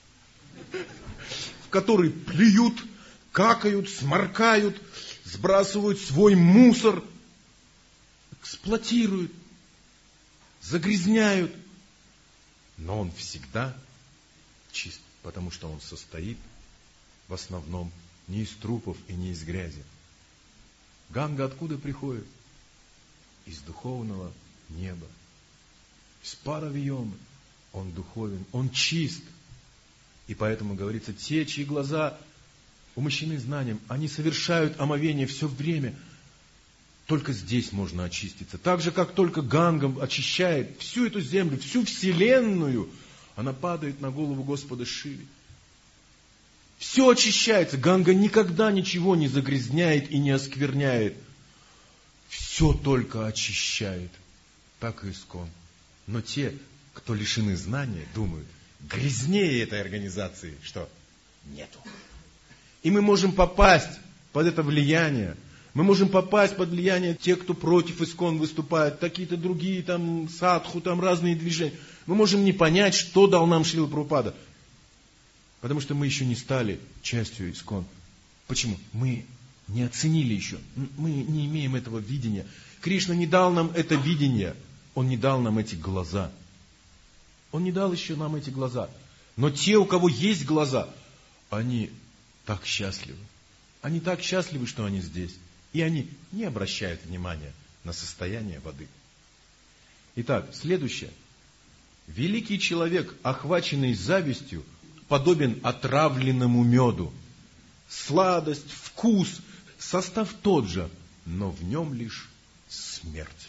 [SPEAKER 2] В который плюют, какают, сморкают, сбрасывают свой мусор, эксплуатируют, загрязняют. Но он всегда чист, потому что он состоит в основном не из трупов и не из грязи. Ганга откуда приходит? Из духовного неба. Из Паравьемы. Он духовен, он чист. И поэтому говорится, те, чьи глаза умощены знанием, они совершают омовение все время. Только здесь можно очиститься. Так же, как только Ганга очищает всю эту землю, всю вселенную, она падает на голову Господа Шивы. Все очищается. Ганга никогда ничего не загрязняет и не оскверняет. Все только очищает. Так и искон. Но те, кто лишены знания, думают, грязнее этой организации, что нету. И мы можем попасть под это влияние. Мы можем попасть под влияние тех, кто против искон выступает, какие-то другие там садху, там разные движения. Мы можем не понять, что дал нам Шрила Прабхупада. Потому что мы еще не стали частью искон. Почему? Мы не оценили еще. Мы не имеем этого видения. Кришна не дал нам это видение. Он не дал нам эти глаза. Он не дал еще нам эти глаза. Но те, у кого есть глаза, они так счастливы. Они так счастливы, что они здесь. И они не обращают внимания на состояние воды. Итак, следующее. Великий человек, охваченный завистью, подобен отравленному меду. Сладость, вкус, состав тот же, но в нем лишь смерть.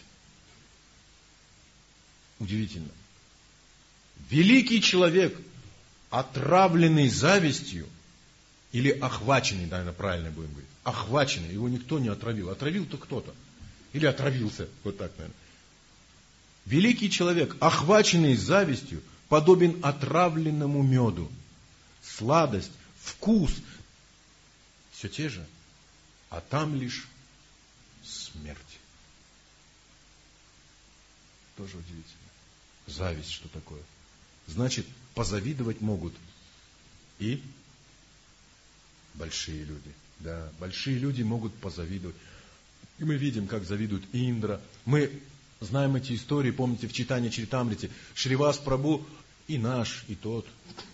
[SPEAKER 2] Удивительно. Великий человек, отравленный завистью, или охваченный, наверное, правильно будем говорить. Охваченный, его никто не отравил. Отравил-то кто-то. Или отравился, вот так, наверное. Великий человек, охваченный завистью, подобен отравленному меду. Сладость, вкус, все те же, а там лишь смерть. Тоже удивительно. Зависть, что такое? значит, позавидовать могут и большие люди. Да, большие люди могут позавидовать. И мы видим, как завидует Индра. Мы знаем эти истории, помните, в Чайтанья Чаритамрите. Шривас Прабху и наш, и тот.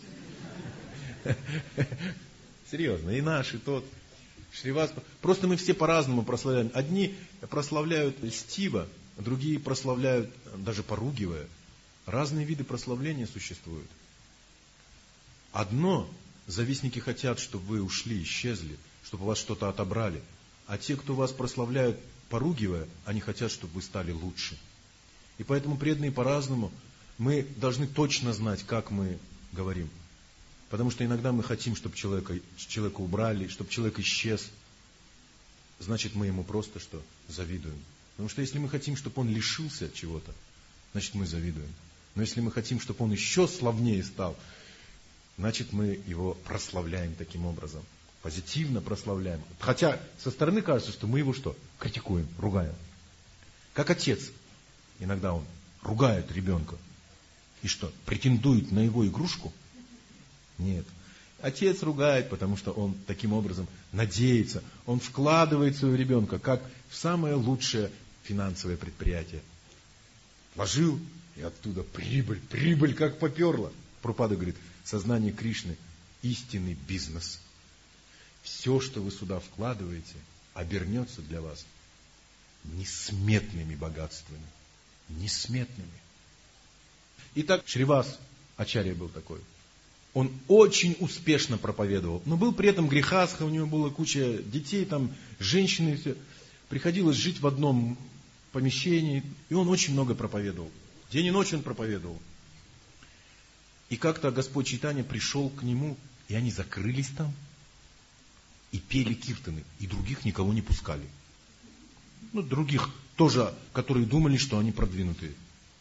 [SPEAKER 2] Серьезно, и наш, и тот. Шривас. Просто мы все по-разному прославляем. Одни прославляют льстиво, другие прославляют, даже поругивая. Разные виды прославления существуют. Одно, завистники хотят, чтобы вы ушли, исчезли, чтобы у вас что-то отобрали. А те, кто вас прославляют, поругивая, они хотят, чтобы вы стали лучше. И поэтому преданные по-разному, мы должны точно знать, как мы говорим. Потому что иногда мы хотим, чтобы человека убрали, чтобы человек исчез. Значит, мы ему просто что? Завидуем. Потому что если мы хотим, чтобы он лишился чего-то, значит, мы завидуем. Но если мы хотим, чтобы он еще славнее стал, значит, мы его прославляем таким образом. Позитивно прославляем. Хотя со стороны кажется, что мы его что? Критикуем, ругаем. Как отец. Иногда он ругает ребенка. И что? Претендует на его игрушку? Нет. Отец ругает, потому что он таким образом надеется. Он вкладывает своего ребенка, как в самое лучшее финансовое предприятие. Вложил, и оттуда прибыль как поперла. Прабхупада говорит, сознание Кришны – истинный бизнес. Все, что вы сюда вкладываете, обернется для вас несметными богатствами. Несметными. Итак, Шривас Ачарья был такой. Он очень успешно проповедовал, но был при этом грехастха, у него была куча детей, там, женщины, все. Приходилось жить в одном помещении, и он очень много проповедовал. День и ночь он проповедовал. И как-то Господь Чайтанья пришел к нему, и они закрылись там, и пели киртаны, и других никого не пускали. Ну, других тоже, которые думали, что они продвинутые.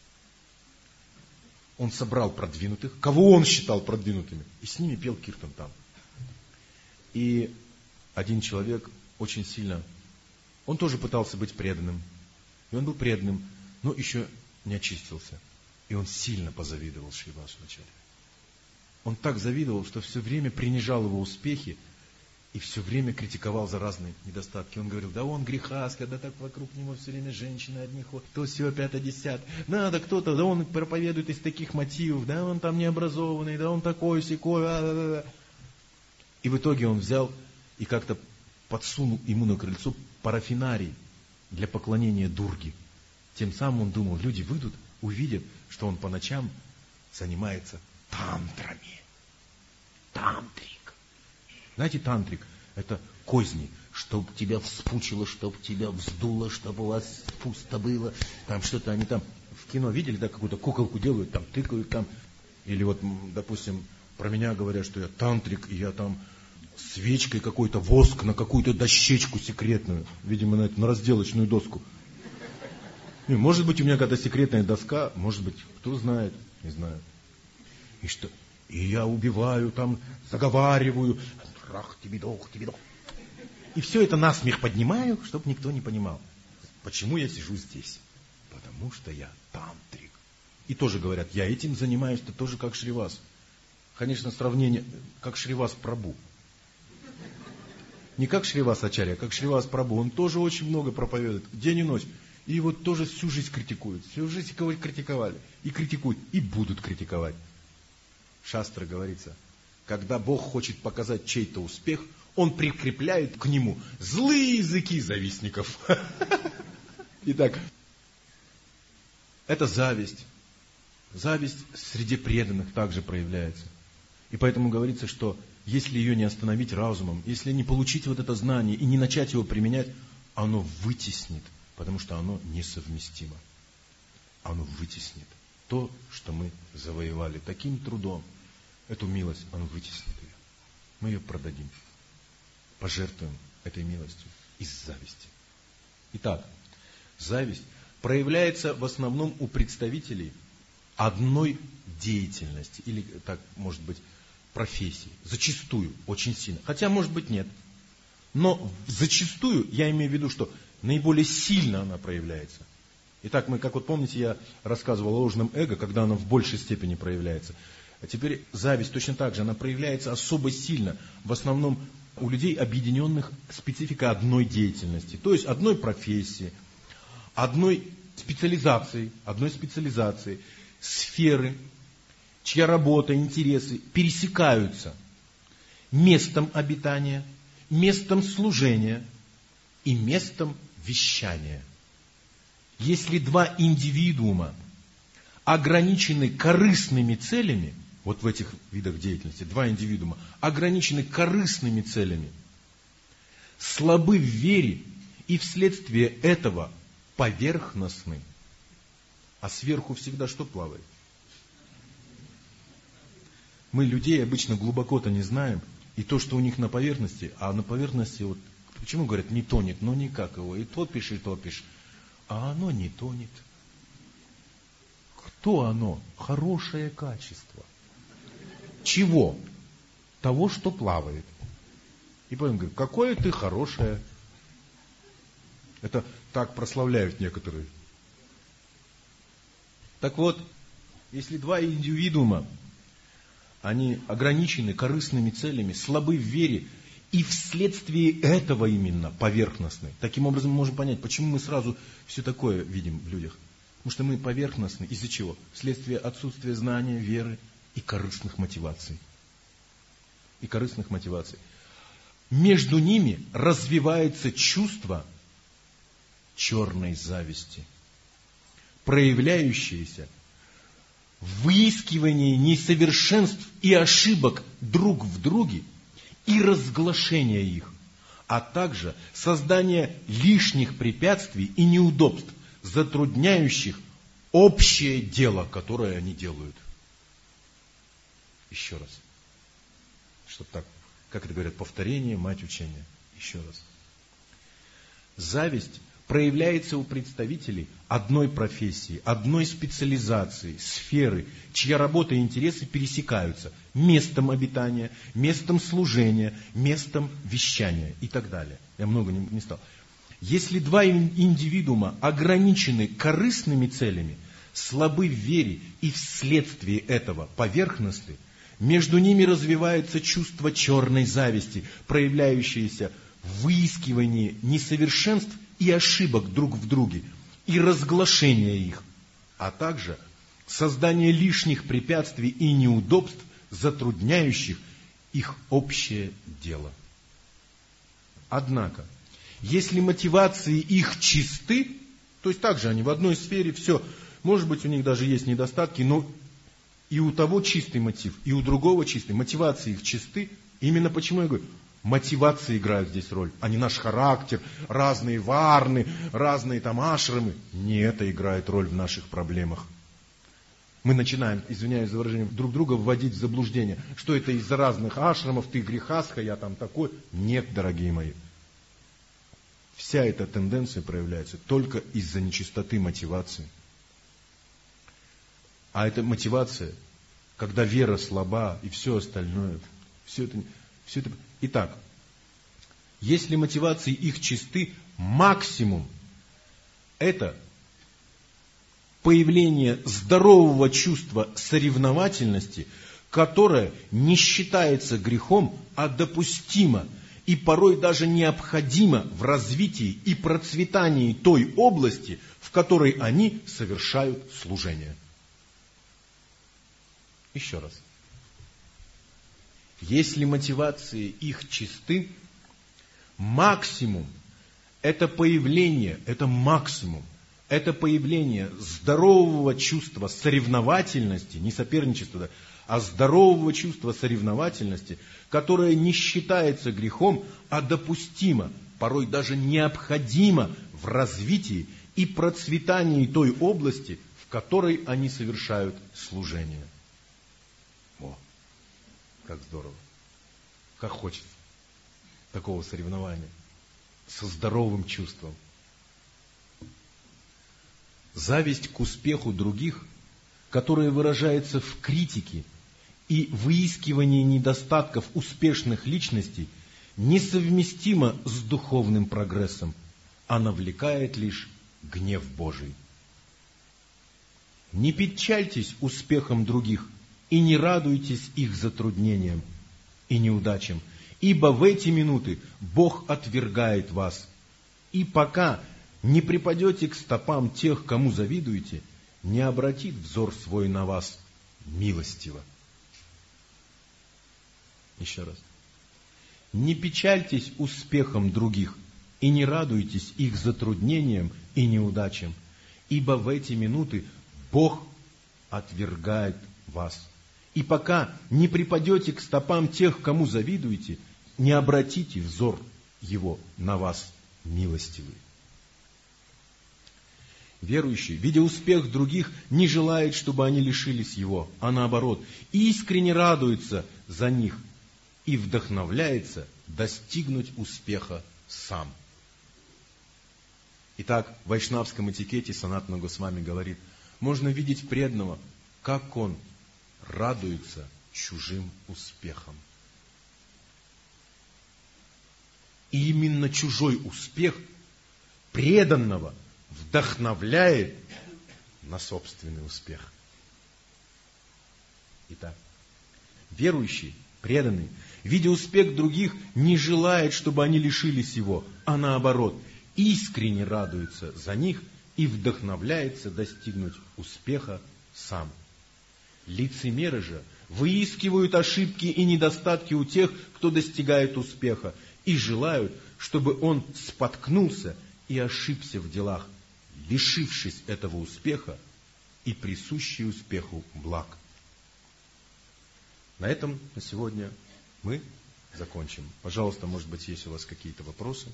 [SPEAKER 2] Он собрал продвинутых, кого он считал продвинутыми, и с ними пел киртан там. И один человек очень сильно, он тоже пытался быть преданным. И он был преданным, но еще не очистился. И он сильно позавидовал Шривасу Ачарье. Он так завидовал, что все время принижал его успехи и все время критиковал за разные недостатки. Он говорил, да он грехастка, да так вокруг него все время женщины одних, то все, 5-10. Надо кто-то, да он проповедует из таких мотивов, да он там необразованный, да он такой-сякой. И в итоге он взял и как-то подсунул ему на крыльцо парафинарий для поклонения Дурге. Тем самым он думал, люди выйдут, увидят, что он по ночам занимается тантрами. Тантрик. Знаете, тантрик – это козни, чтоб тебя вспучило, чтоб тебя вздуло, чтобы у вас пусто было. Там что-то они там в кино видели, да, какую-то куколку делают, там тыкают там. Или вот, допустим, про меня говорят, что я тантрик, и я там свечкой какой-то воск на какую-то дощечку секретную, видимо, на разделочную доску. И, может быть, у меня какая-то секретная доска, может быть, кто знает, не знаю. И что? И я убиваю, там, заговариваю. Рах, тебидох. И все это насмех поднимаю, чтобы никто не понимал. Почему я сижу здесь? Потому что я тантрик. И тоже говорят, я этим занимаюсь, это тоже как Шривас. Конечно, сравнение, как Шривас Прабху. Не как Шривас Ачарья, как Шривас Прабху. Он тоже очень много проповедует, день и ночь. И его тоже всю жизнь критикуют. Всю жизнь кого критиковали. И критикуют, и будут критиковать. В Шастре говорится, когда Бог хочет показать чей-то успех, Он прикрепляет к нему злые языки завистников. Итак, это зависть. Зависть среди преданных также проявляется. И поэтому говорится, что если ее не остановить разумом, если не получить вот это знание и не начать его применять, оно вытеснит, потому что оно несовместимо. Оно вытеснит то, что мы завоевали таким трудом. Эту милость, оно вытеснит ее. Мы ее продадим. Пожертвуем этой милостью из зависти. Итак, зависть проявляется в основном у представителей одной деятельности, или так, может быть, профессии. Зачастую, очень сильно. Хотя, может быть, нет. Но зачастую, я имею в виду, что наиболее сильно она проявляется Итак, мы, как вот помните, я рассказывал о ложном эго, когда оно в большей степени проявляется. А теперь зависть точно так же, она проявляется особо сильно, в основном у людей, объединенных спецификой одной деятельности, то есть одной профессии, одной специализации, сферы, чья работа, интересы пересекаются местом обитания, местом служения и местом вещания. Если два индивидуума ограничены корыстными целями, вот в этих видах деятельности, два индивидуума ограничены корыстными целями, слабы в вере и вследствие этого поверхностны. А сверху всегда что плавает? Мы людей обычно глубоко-то не знаем, и то, что у них на поверхности, а на поверхности, вот почему говорят, не тонет, но никак его, и топишь, а оно не тонет. Кто оно? Хорошее качество. Чего? Того, что плавает. И потом говорят, какое ты хорошее. Это так прославляют некоторые. Так вот, если два индивидуума, они ограничены корыстными целями, слабы в вере, и вследствие этого именно поверхностны. Таким образом мы можем понять, почему мы сразу все такое видим в людях. Потому что мы поверхностны. Из-за чего? Вследствие отсутствия знания, веры и корыстных мотиваций. Между ними развивается чувство черной зависти, проявляющееся в выискивании несовершенств и ошибок друг в друге и разглашение их, а также создание лишних препятствий и неудобств, затрудняющих общее дело, которое они делают. Еще раз. Чтобы так, как это говорят, повторение, мать учения. Еще раз. Зависть проявляется у представителей одной профессии, одной специализации, сферы, чья работа и интересы пересекаются местом обитания, местом служения, местом вещания и так далее. Я много не стал. Если два индивидуума ограничены корыстными целями, слабы в вере и вследствие этого поверхностны, между ними развивается чувство черной зависти, проявляющееся в выискивании несовершенств и ошибок друг в друге и разглашение их, а также создание лишних препятствий и неудобств, затрудняющих их общее дело. Однако, если мотивации их чисты, то есть также они в одной сфере, все, может быть, у них даже есть недостатки, но и у того чистый мотив, и у другого чистый, мотивации их чисты. Именно почему я говорю, мотивации играют здесь роль, а не наш характер, разные варны, разные там ашрамы. Не это играет роль в наших проблемах. Мы начинаем, извиняюсь за выражение, друг друга вводить в заблуждение, что это из-за разных ашрамов, ты грехасха, я там такой. Нет, дорогие мои. Вся эта тенденция проявляется только из-за нечистоты мотивации. А эта мотивация, когда вера слаба и все остальное, все это. Итак, если мотивации их чисты, максимум это появление здорового чувства соревновательности, которое не считается грехом, а допустимо и порой даже необходимо в развитии и процветании той области, в которой они совершают служение. Еще раз. Если мотивации их чисты, максимум это появление, это максимум, это появление здорового чувства соревновательности, не соперничества, а здорового чувства соревновательности, которое не считается грехом, а допустимо, порой даже необходимо в развитии и процветании той области, в которой они совершают служение. О, как здорово, как хочется такого соревнования со здоровым чувством. Зависть к успеху других, которая выражается в критике и выискивании недостатков успешных личностей, несовместима с духовным прогрессом, а навлекает лишь гнев Божий. Не печальтесь успехом других и не радуйтесь их затруднениям и неудачам, ибо в эти минуты Бог отвергает вас. И пока не припадете к стопам тех, кому завидуете, не обратит взор свой на вас милостиво. Еще раз. Не печальтесь успехом других и не радуйтесь их затруднениям и неудачам, ибо в эти минуты Бог отвергает вас. И пока не припадете к стопам тех, кому завидуете, не обратите взор его на вас милостивый. Верующий, видя успех других, не желает, чтобы они лишились его, а наоборот, искренне радуется за них и вдохновляется достигнуть успеха сам. Итак, в вайшнавском этикете Санатана Госвами говорит, можно видеть преданного, как он радуется чужим успехом. И именно чужой успех преданного вдохновляет на собственный успех. Итак, верующий, преданный, видя успех других, не желает, чтобы они лишились его, а наоборот, искренне радуется за них и вдохновляется достигнуть успеха сам. Лицемеры же выискивают ошибки и недостатки у тех, кто достигает успеха, и желают, чтобы он споткнулся и ошибся в делах, лишившись этого успеха и присущий успеху благ. На этом на сегодня мы закончим. Пожалуйста, может быть, есть у вас какие-то вопросы?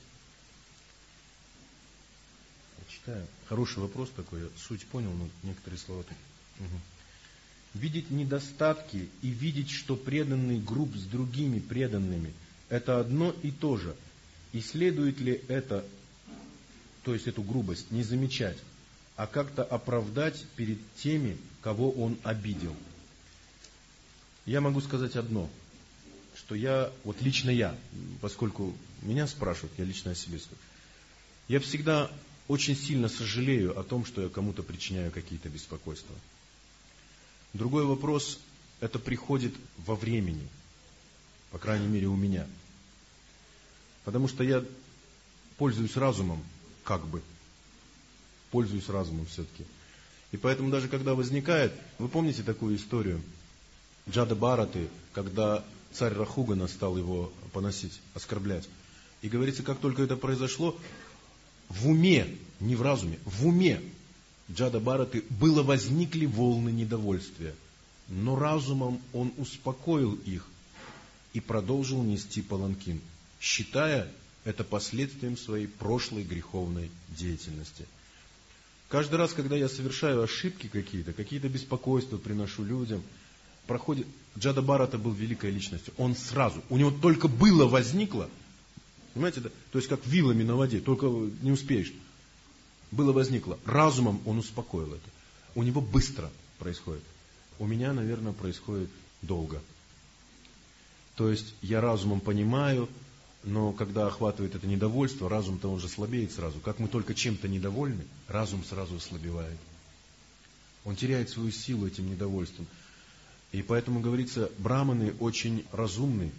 [SPEAKER 2] Я читаю. Хороший вопрос такой, я суть понял, но некоторые слова тут. Угу. Видеть недостатки и видеть, что преданный груб с другими преданными, это одно и то же. И следует ли это, то есть эту грубость, не замечать, а как-то оправдать перед теми, кого он обидел? Я могу сказать одно, что вот лично я, поскольку меня спрашивают, я лично о себе скажу, я всегда очень сильно сожалею о том, что я кому-то причиняю какие-то беспокойства. Другой вопрос, это приходит во времени, по крайней мере у меня. Потому что я пользуюсь разумом, пользуюсь разумом все-таки. И поэтому даже когда возникает, вы помните такую историю Джада Бхараты, когда царь Рахугана стал его поносить, оскорблять. И говорится, как только это произошло, в уме, не в разуме, в уме Джада Бхараты возникли волны недовольствия. Но разумом он успокоил их и продолжил нести паланкин, считая это последствием своей прошлой греховной деятельности. Каждый раз, когда я совершаю ошибки какие-то беспокойства приношу людям, Джада Бхарата был великой личностью. Он сразу, у него только возникло, понимаете, да? То есть как вилами на воде, только не успеешь. Возникло. Разумом он успокоил это. У него быстро происходит. У меня, наверное, происходит долго. То есть я разумом понимаю, но когда охватывает это недовольство, разум-то он же слабеет сразу. Как мы только чем-то недовольны, разум сразу ослабевает. Он теряет свою силу этим недовольством. И поэтому, говорится, браманы очень разумны,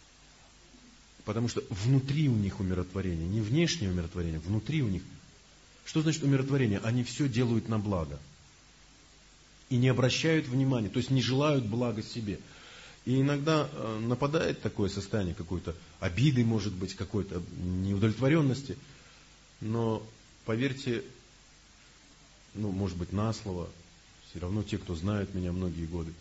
[SPEAKER 2] потому что внутри у них умиротворение. Не внешнее умиротворение, внутри у них. Что значит умиротворение? Они все делают на благо. И не обращают внимания, то есть не желают блага себе. И иногда нападает такое состояние какой-то обиды, может быть, какой-то неудовлетворенности. Но поверьте, может быть, на слово, все равно те, кто знают меня многие годы,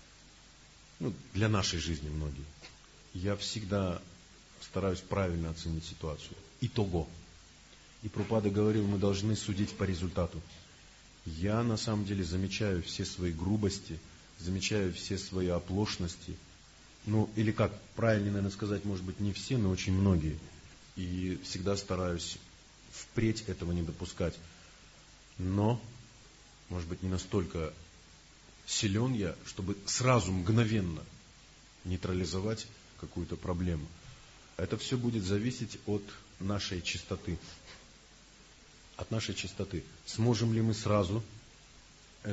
[SPEAKER 2] для нашей жизни многие, я всегда стараюсь правильно оценить ситуацию. Итого. И Прабхупада говорил, мы должны судить по результату. Я на самом деле замечаю все свои грубости, замечаю все свои оплошности. Или как правильно, наверное, сказать, может быть, не все, но очень многие. И всегда стараюсь впредь этого не допускать. Но, может быть, не настолько силен я, чтобы сразу мгновенно нейтрализовать какую-то проблему. Это все будет зависеть от нашей чистоты. От нашей чистоты. Сможем ли мы сразу это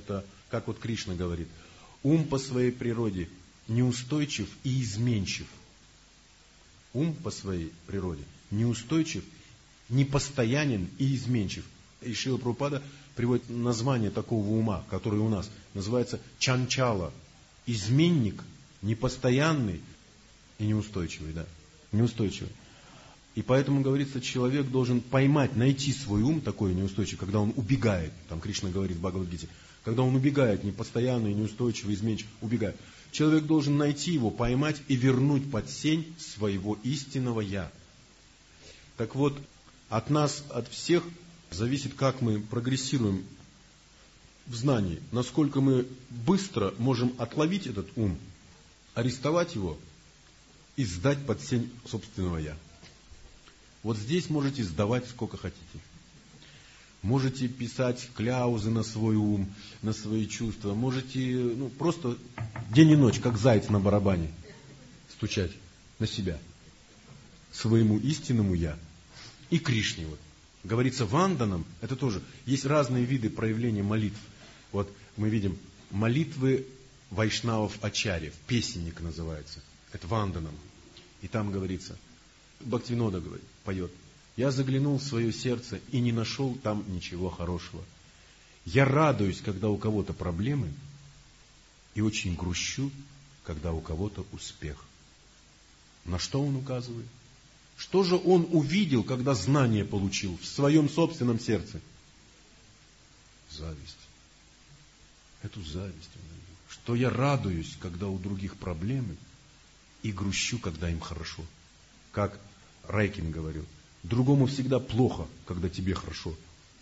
[SPEAKER 2] Как вот Кришна говорит, ум по своей природе неустойчив и изменчив. Ум по своей природе неустойчив, непостоянен и изменчив. И Шрила Прабхупада приводит название такого ума, который у нас называется чанчала. Изменник, непостоянный и неустойчивый. Да? Неустойчивый. И поэтому, говорится, человек должен поймать, найти свой ум такой неустойчивый, когда он убегает. Там Кришна говорит в Бхагавад-гите. Когда он убегает, непостоянный, неустойчивый, изменчивый, убегает. Человек должен найти его, поймать и вернуть под сень своего истинного «я». Так вот, от нас, от всех зависит, как мы прогрессируем в знании, насколько мы быстро можем отловить этот ум, арестовать его и сдать под сень собственного «я». Вот здесь можете сдавать сколько хотите. Можете писать кляузы на свой ум, на свои чувства. Можете просто день и ночь, как заяц на барабане, стучать на себя. Своему истинному «я». И Кришне. Вот. Говорится, ванданам, это тоже, есть разные виды проявления молитв. Вот мы видим молитвы вайшнавов ачарьев, песенник называется. Это ванданам. И там говорится, Бхактивинода говорит, поет. Я заглянул в свое сердце и не нашел там ничего хорошего. Я радуюсь, когда у кого-то проблемы, и очень грущу, когда у кого-то успех. На что он указывает? Что же он увидел, когда знание получил в своем собственном сердце? Зависть. Эту зависть он увидел. Что я радуюсь, когда у других проблемы, и грущу, когда им хорошо. Как Райкин говорил, другому всегда плохо, когда тебе хорошо.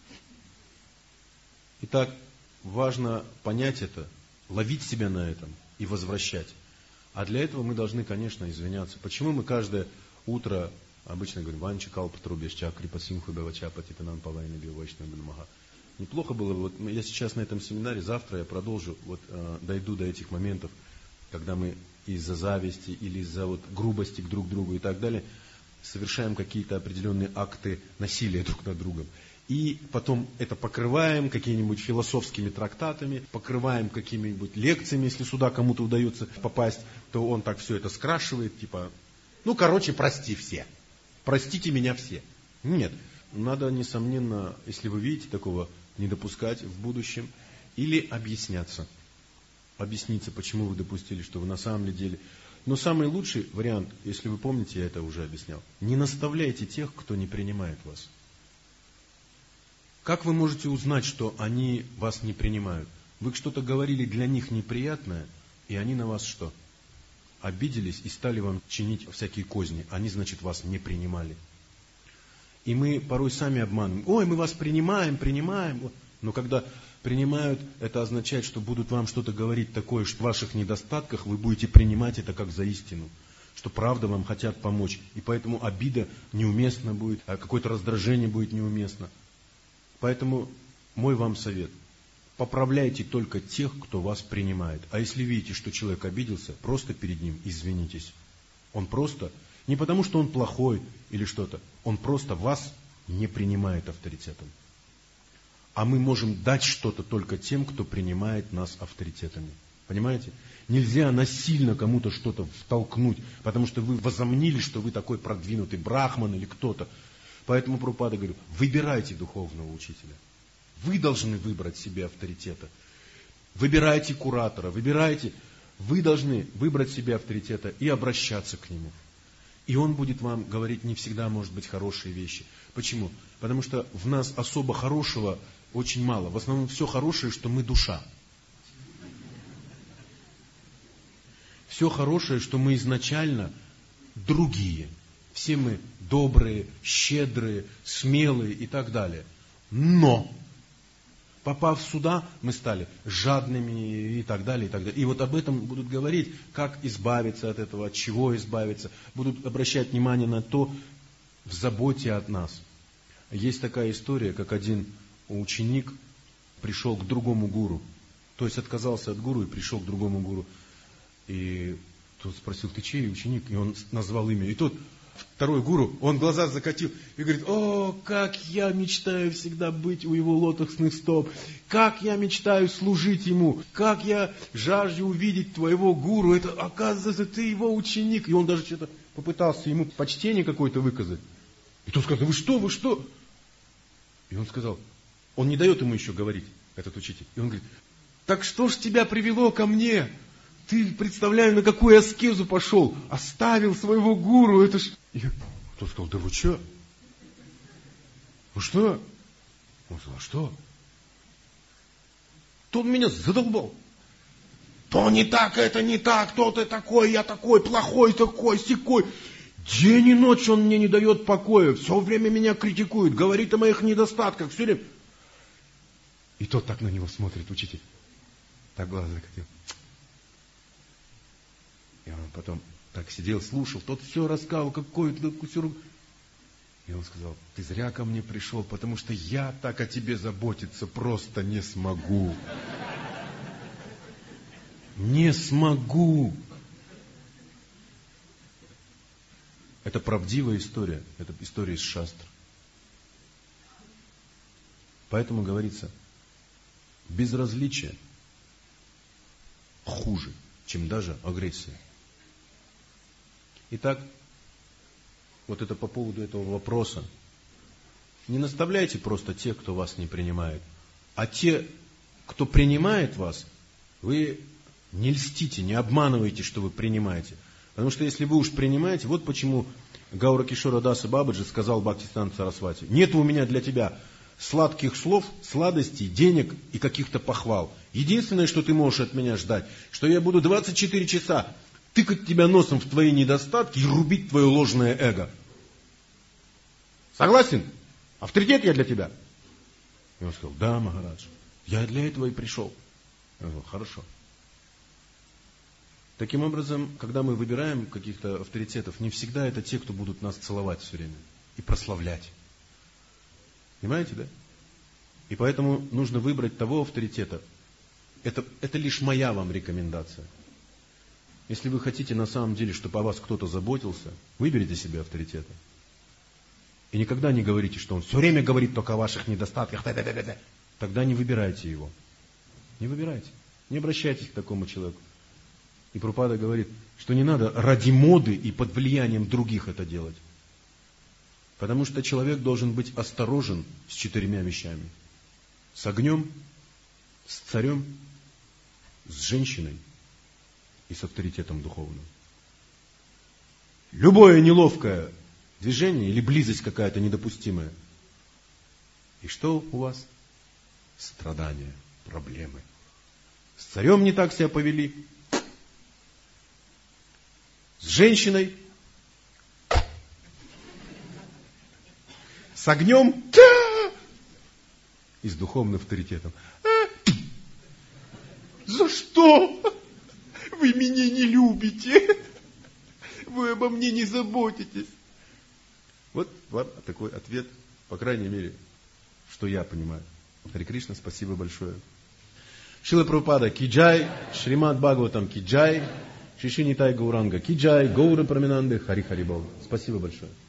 [SPEAKER 2] Итак, важно понять это, ловить себя на этом и возвращать. А для этого мы должны, конечно, извиняться. Почему мы каждое утро обычно говорим «Ванча калпатрубьяшча крипасимху бевача патитанан павайна бивайшна бенмага». Неплохо было бы, вот я сейчас на этом семинаре, завтра я продолжу, дойду до этих моментов, когда мы из-за зависти или из-за грубости к друг другу и так далее совершаем какие-то определенные акты насилия друг над другом. И потом это покрываем какими-нибудь философскими трактатами, покрываем какими-нибудь лекциями, если сюда кому-то удается попасть, то он так все это скрашивает, типа, прости все. Простите меня все. Нет. Надо, несомненно, если вы видите такого, не допускать в будущем. Или объясняться. Объясниться, почему вы допустили, что вы на самом деле... Но самый лучший вариант, если вы помните, я это уже объяснял, не наставляйте тех, кто не принимает вас. Как вы можете узнать, что они вас не принимают? Вы что-то говорили для них неприятное, и они на вас что? Обиделись и стали вам чинить всякие козни. Они, значит, вас не принимали. И мы порой сами обманываем. Ой, мы вас принимаем. Но когда принимают, это означает, что будут вам что-то говорить такое, что в ваших недостатках вы будете принимать это как за истину. Что правда вам хотят помочь. И поэтому обида неуместна будет, а какое-то раздражение будет неуместно. Поэтому мой вам совет. Поправляйте только тех, кто вас принимает. А если видите, что человек обиделся, просто перед ним извинитесь. Он просто, не потому что он плохой или что-то, он просто вас не принимает авторитетом. А мы можем дать что-то только тем, кто принимает нас авторитетами. Понимаете? Нельзя насильно кому-то что-то втолкнуть, потому что вы возомнили, что вы такой продвинутый брахман или кто-то. Поэтому Прабхупада говорит, выбирайте духовного учителя. Вы должны выбрать себе авторитета. Выбирайте куратора, выбирайте. Вы должны выбрать себе авторитета и обращаться к нему. И он будет вам говорить не всегда, может быть, хорошие вещи. Почему? Потому что в нас особо хорошего очень мало. В основном все хорошее, что мы душа. Все хорошее, что мы изначально другие. Все мы добрые, щедрые, смелые и так далее. Но, попав сюда, мы стали жадными и так далее, и так далее. И вот об этом будут говорить, как избавиться от этого, от чего избавиться. Будут обращать внимание на то, в заботе от нас. Есть такая история, как один ученик пришел к другому гуру. То есть отказался от гуру и пришел к другому гуру. И тот спросил, ты чей ученик? И он назвал имя. И тот второй гуру, он глаза закатил и говорит: о, как я мечтаю всегда быть у его лотосных стоп, как я мечтаю служить ему, как я жажду увидеть твоего гуру, это, оказывается, ты его ученик. И он даже что-то попытался ему почтение какое-то выказать. И тот сказал: вы что? И он сказал, он не дает ему еще говорить, этот учитель. И он говорит: так что ж тебя привело ко мне? Ты, представляю, на какую аскезу пошел, оставил своего гуру, это ж... И тот сказал: да вы что? Вы что? Он сказал: а что? То он меня задолбал. То не так, это не так, то ты такой, я такой, плохой такой, сякой. День и ночь он мне не дает покоя, все время меня критикует, говорит о моих недостатках, все время. И тот так на него смотрит, учитель. Так глаза закатил. И он потом так сидел, слушал, тот все рассказывал, какой-то кусок. И он сказал: ты зря ко мне пришел, потому что я так о тебе заботиться просто не смогу. Не смогу. Это правдивая история, это история из шастр. Поэтому говорится, безразличие хуже, чем даже агрессия. Итак, вот это по поводу этого вопроса. Не наставляйте просто тех, кто вас не принимает. А те, кто принимает вас, вы не льстите, не обманывайте, что вы принимаете. Потому что если вы уж принимаете, вот почему Гаура Кишора Даса Бабаджи сказал Бхактисиданта Сарасвати: нет у меня для тебя сладких слов, сладостей, денег и каких-то похвал. Единственное, что ты можешь от меня ждать, что я буду 24 часа тыкать тебя носом в твои недостатки и рубить твое ложное эго. Согласен? Авторитет я для тебя. И он сказал: да, Махарадж, я для этого и пришел. Я сказал: хорошо. Таким образом, когда мы выбираем каких-то авторитетов, не всегда это те, кто будут нас целовать все время и прославлять. Понимаете, да? И поэтому нужно выбрать того авторитета. Это лишь моя вам рекомендация. Если вы хотите на самом деле, чтобы о вас кто-то заботился, выберите себе авторитета. И никогда не говорите, что он все время говорит только о ваших недостатках. Тогда не выбирайте его. Не выбирайте. Не обращайтесь к такому человеку. И Прабхупада говорит, что не надо ради моды и под влиянием других это делать. Потому что человек должен быть осторожен с 4 вещами. С огнем, с царем, с женщиной и с авторитетом духовным. Любое неловкое движение или близость какая-то недопустимая. И что у вас? Страдания, проблемы. С царем не так себя повели. С женщиной. С огнем. И с духовным авторитетом. За что? Вы меня не любите. Вы обо мне не заботитесь. Вот вам такой ответ, по крайней мере, что я понимаю. Харе Кришна, спасибо большое. Шрила Прабхупада ки джай, Шримад Бхагаватам ки джай, Шри Шри Нитай Гауранга ки джай, Гаура Прамананды, Хари Хари Бол. Спасибо большое.